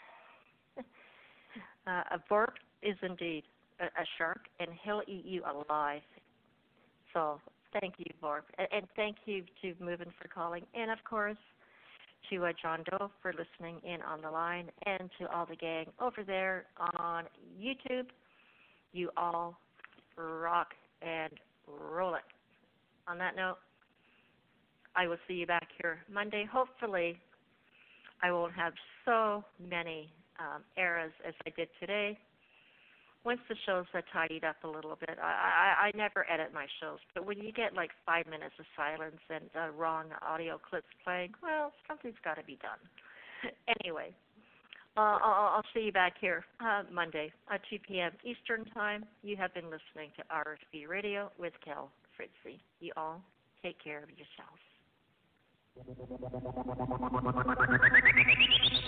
Vorp is indeed a shark, and he'll eat you alive. So thank you, Vorp. And thank you to Movin' for calling. And, of course, to John Doe for listening in on the line, and to all the gang over there on YouTube. You all rock and roll it. On that note, I will see you back here Monday. Hopefully, I won't have so many errors as I did today. Once the shows are tidied up a little bit, I never edit my shows, but when you get like 5 minutes of silence and wrong audio clips playing, well, something's got to be done. Anyway, I'll see you back here Monday at 2 p.m. Eastern Time. You have been listening to RFB Radio with Kel Fritzy. You all take care of yourselves.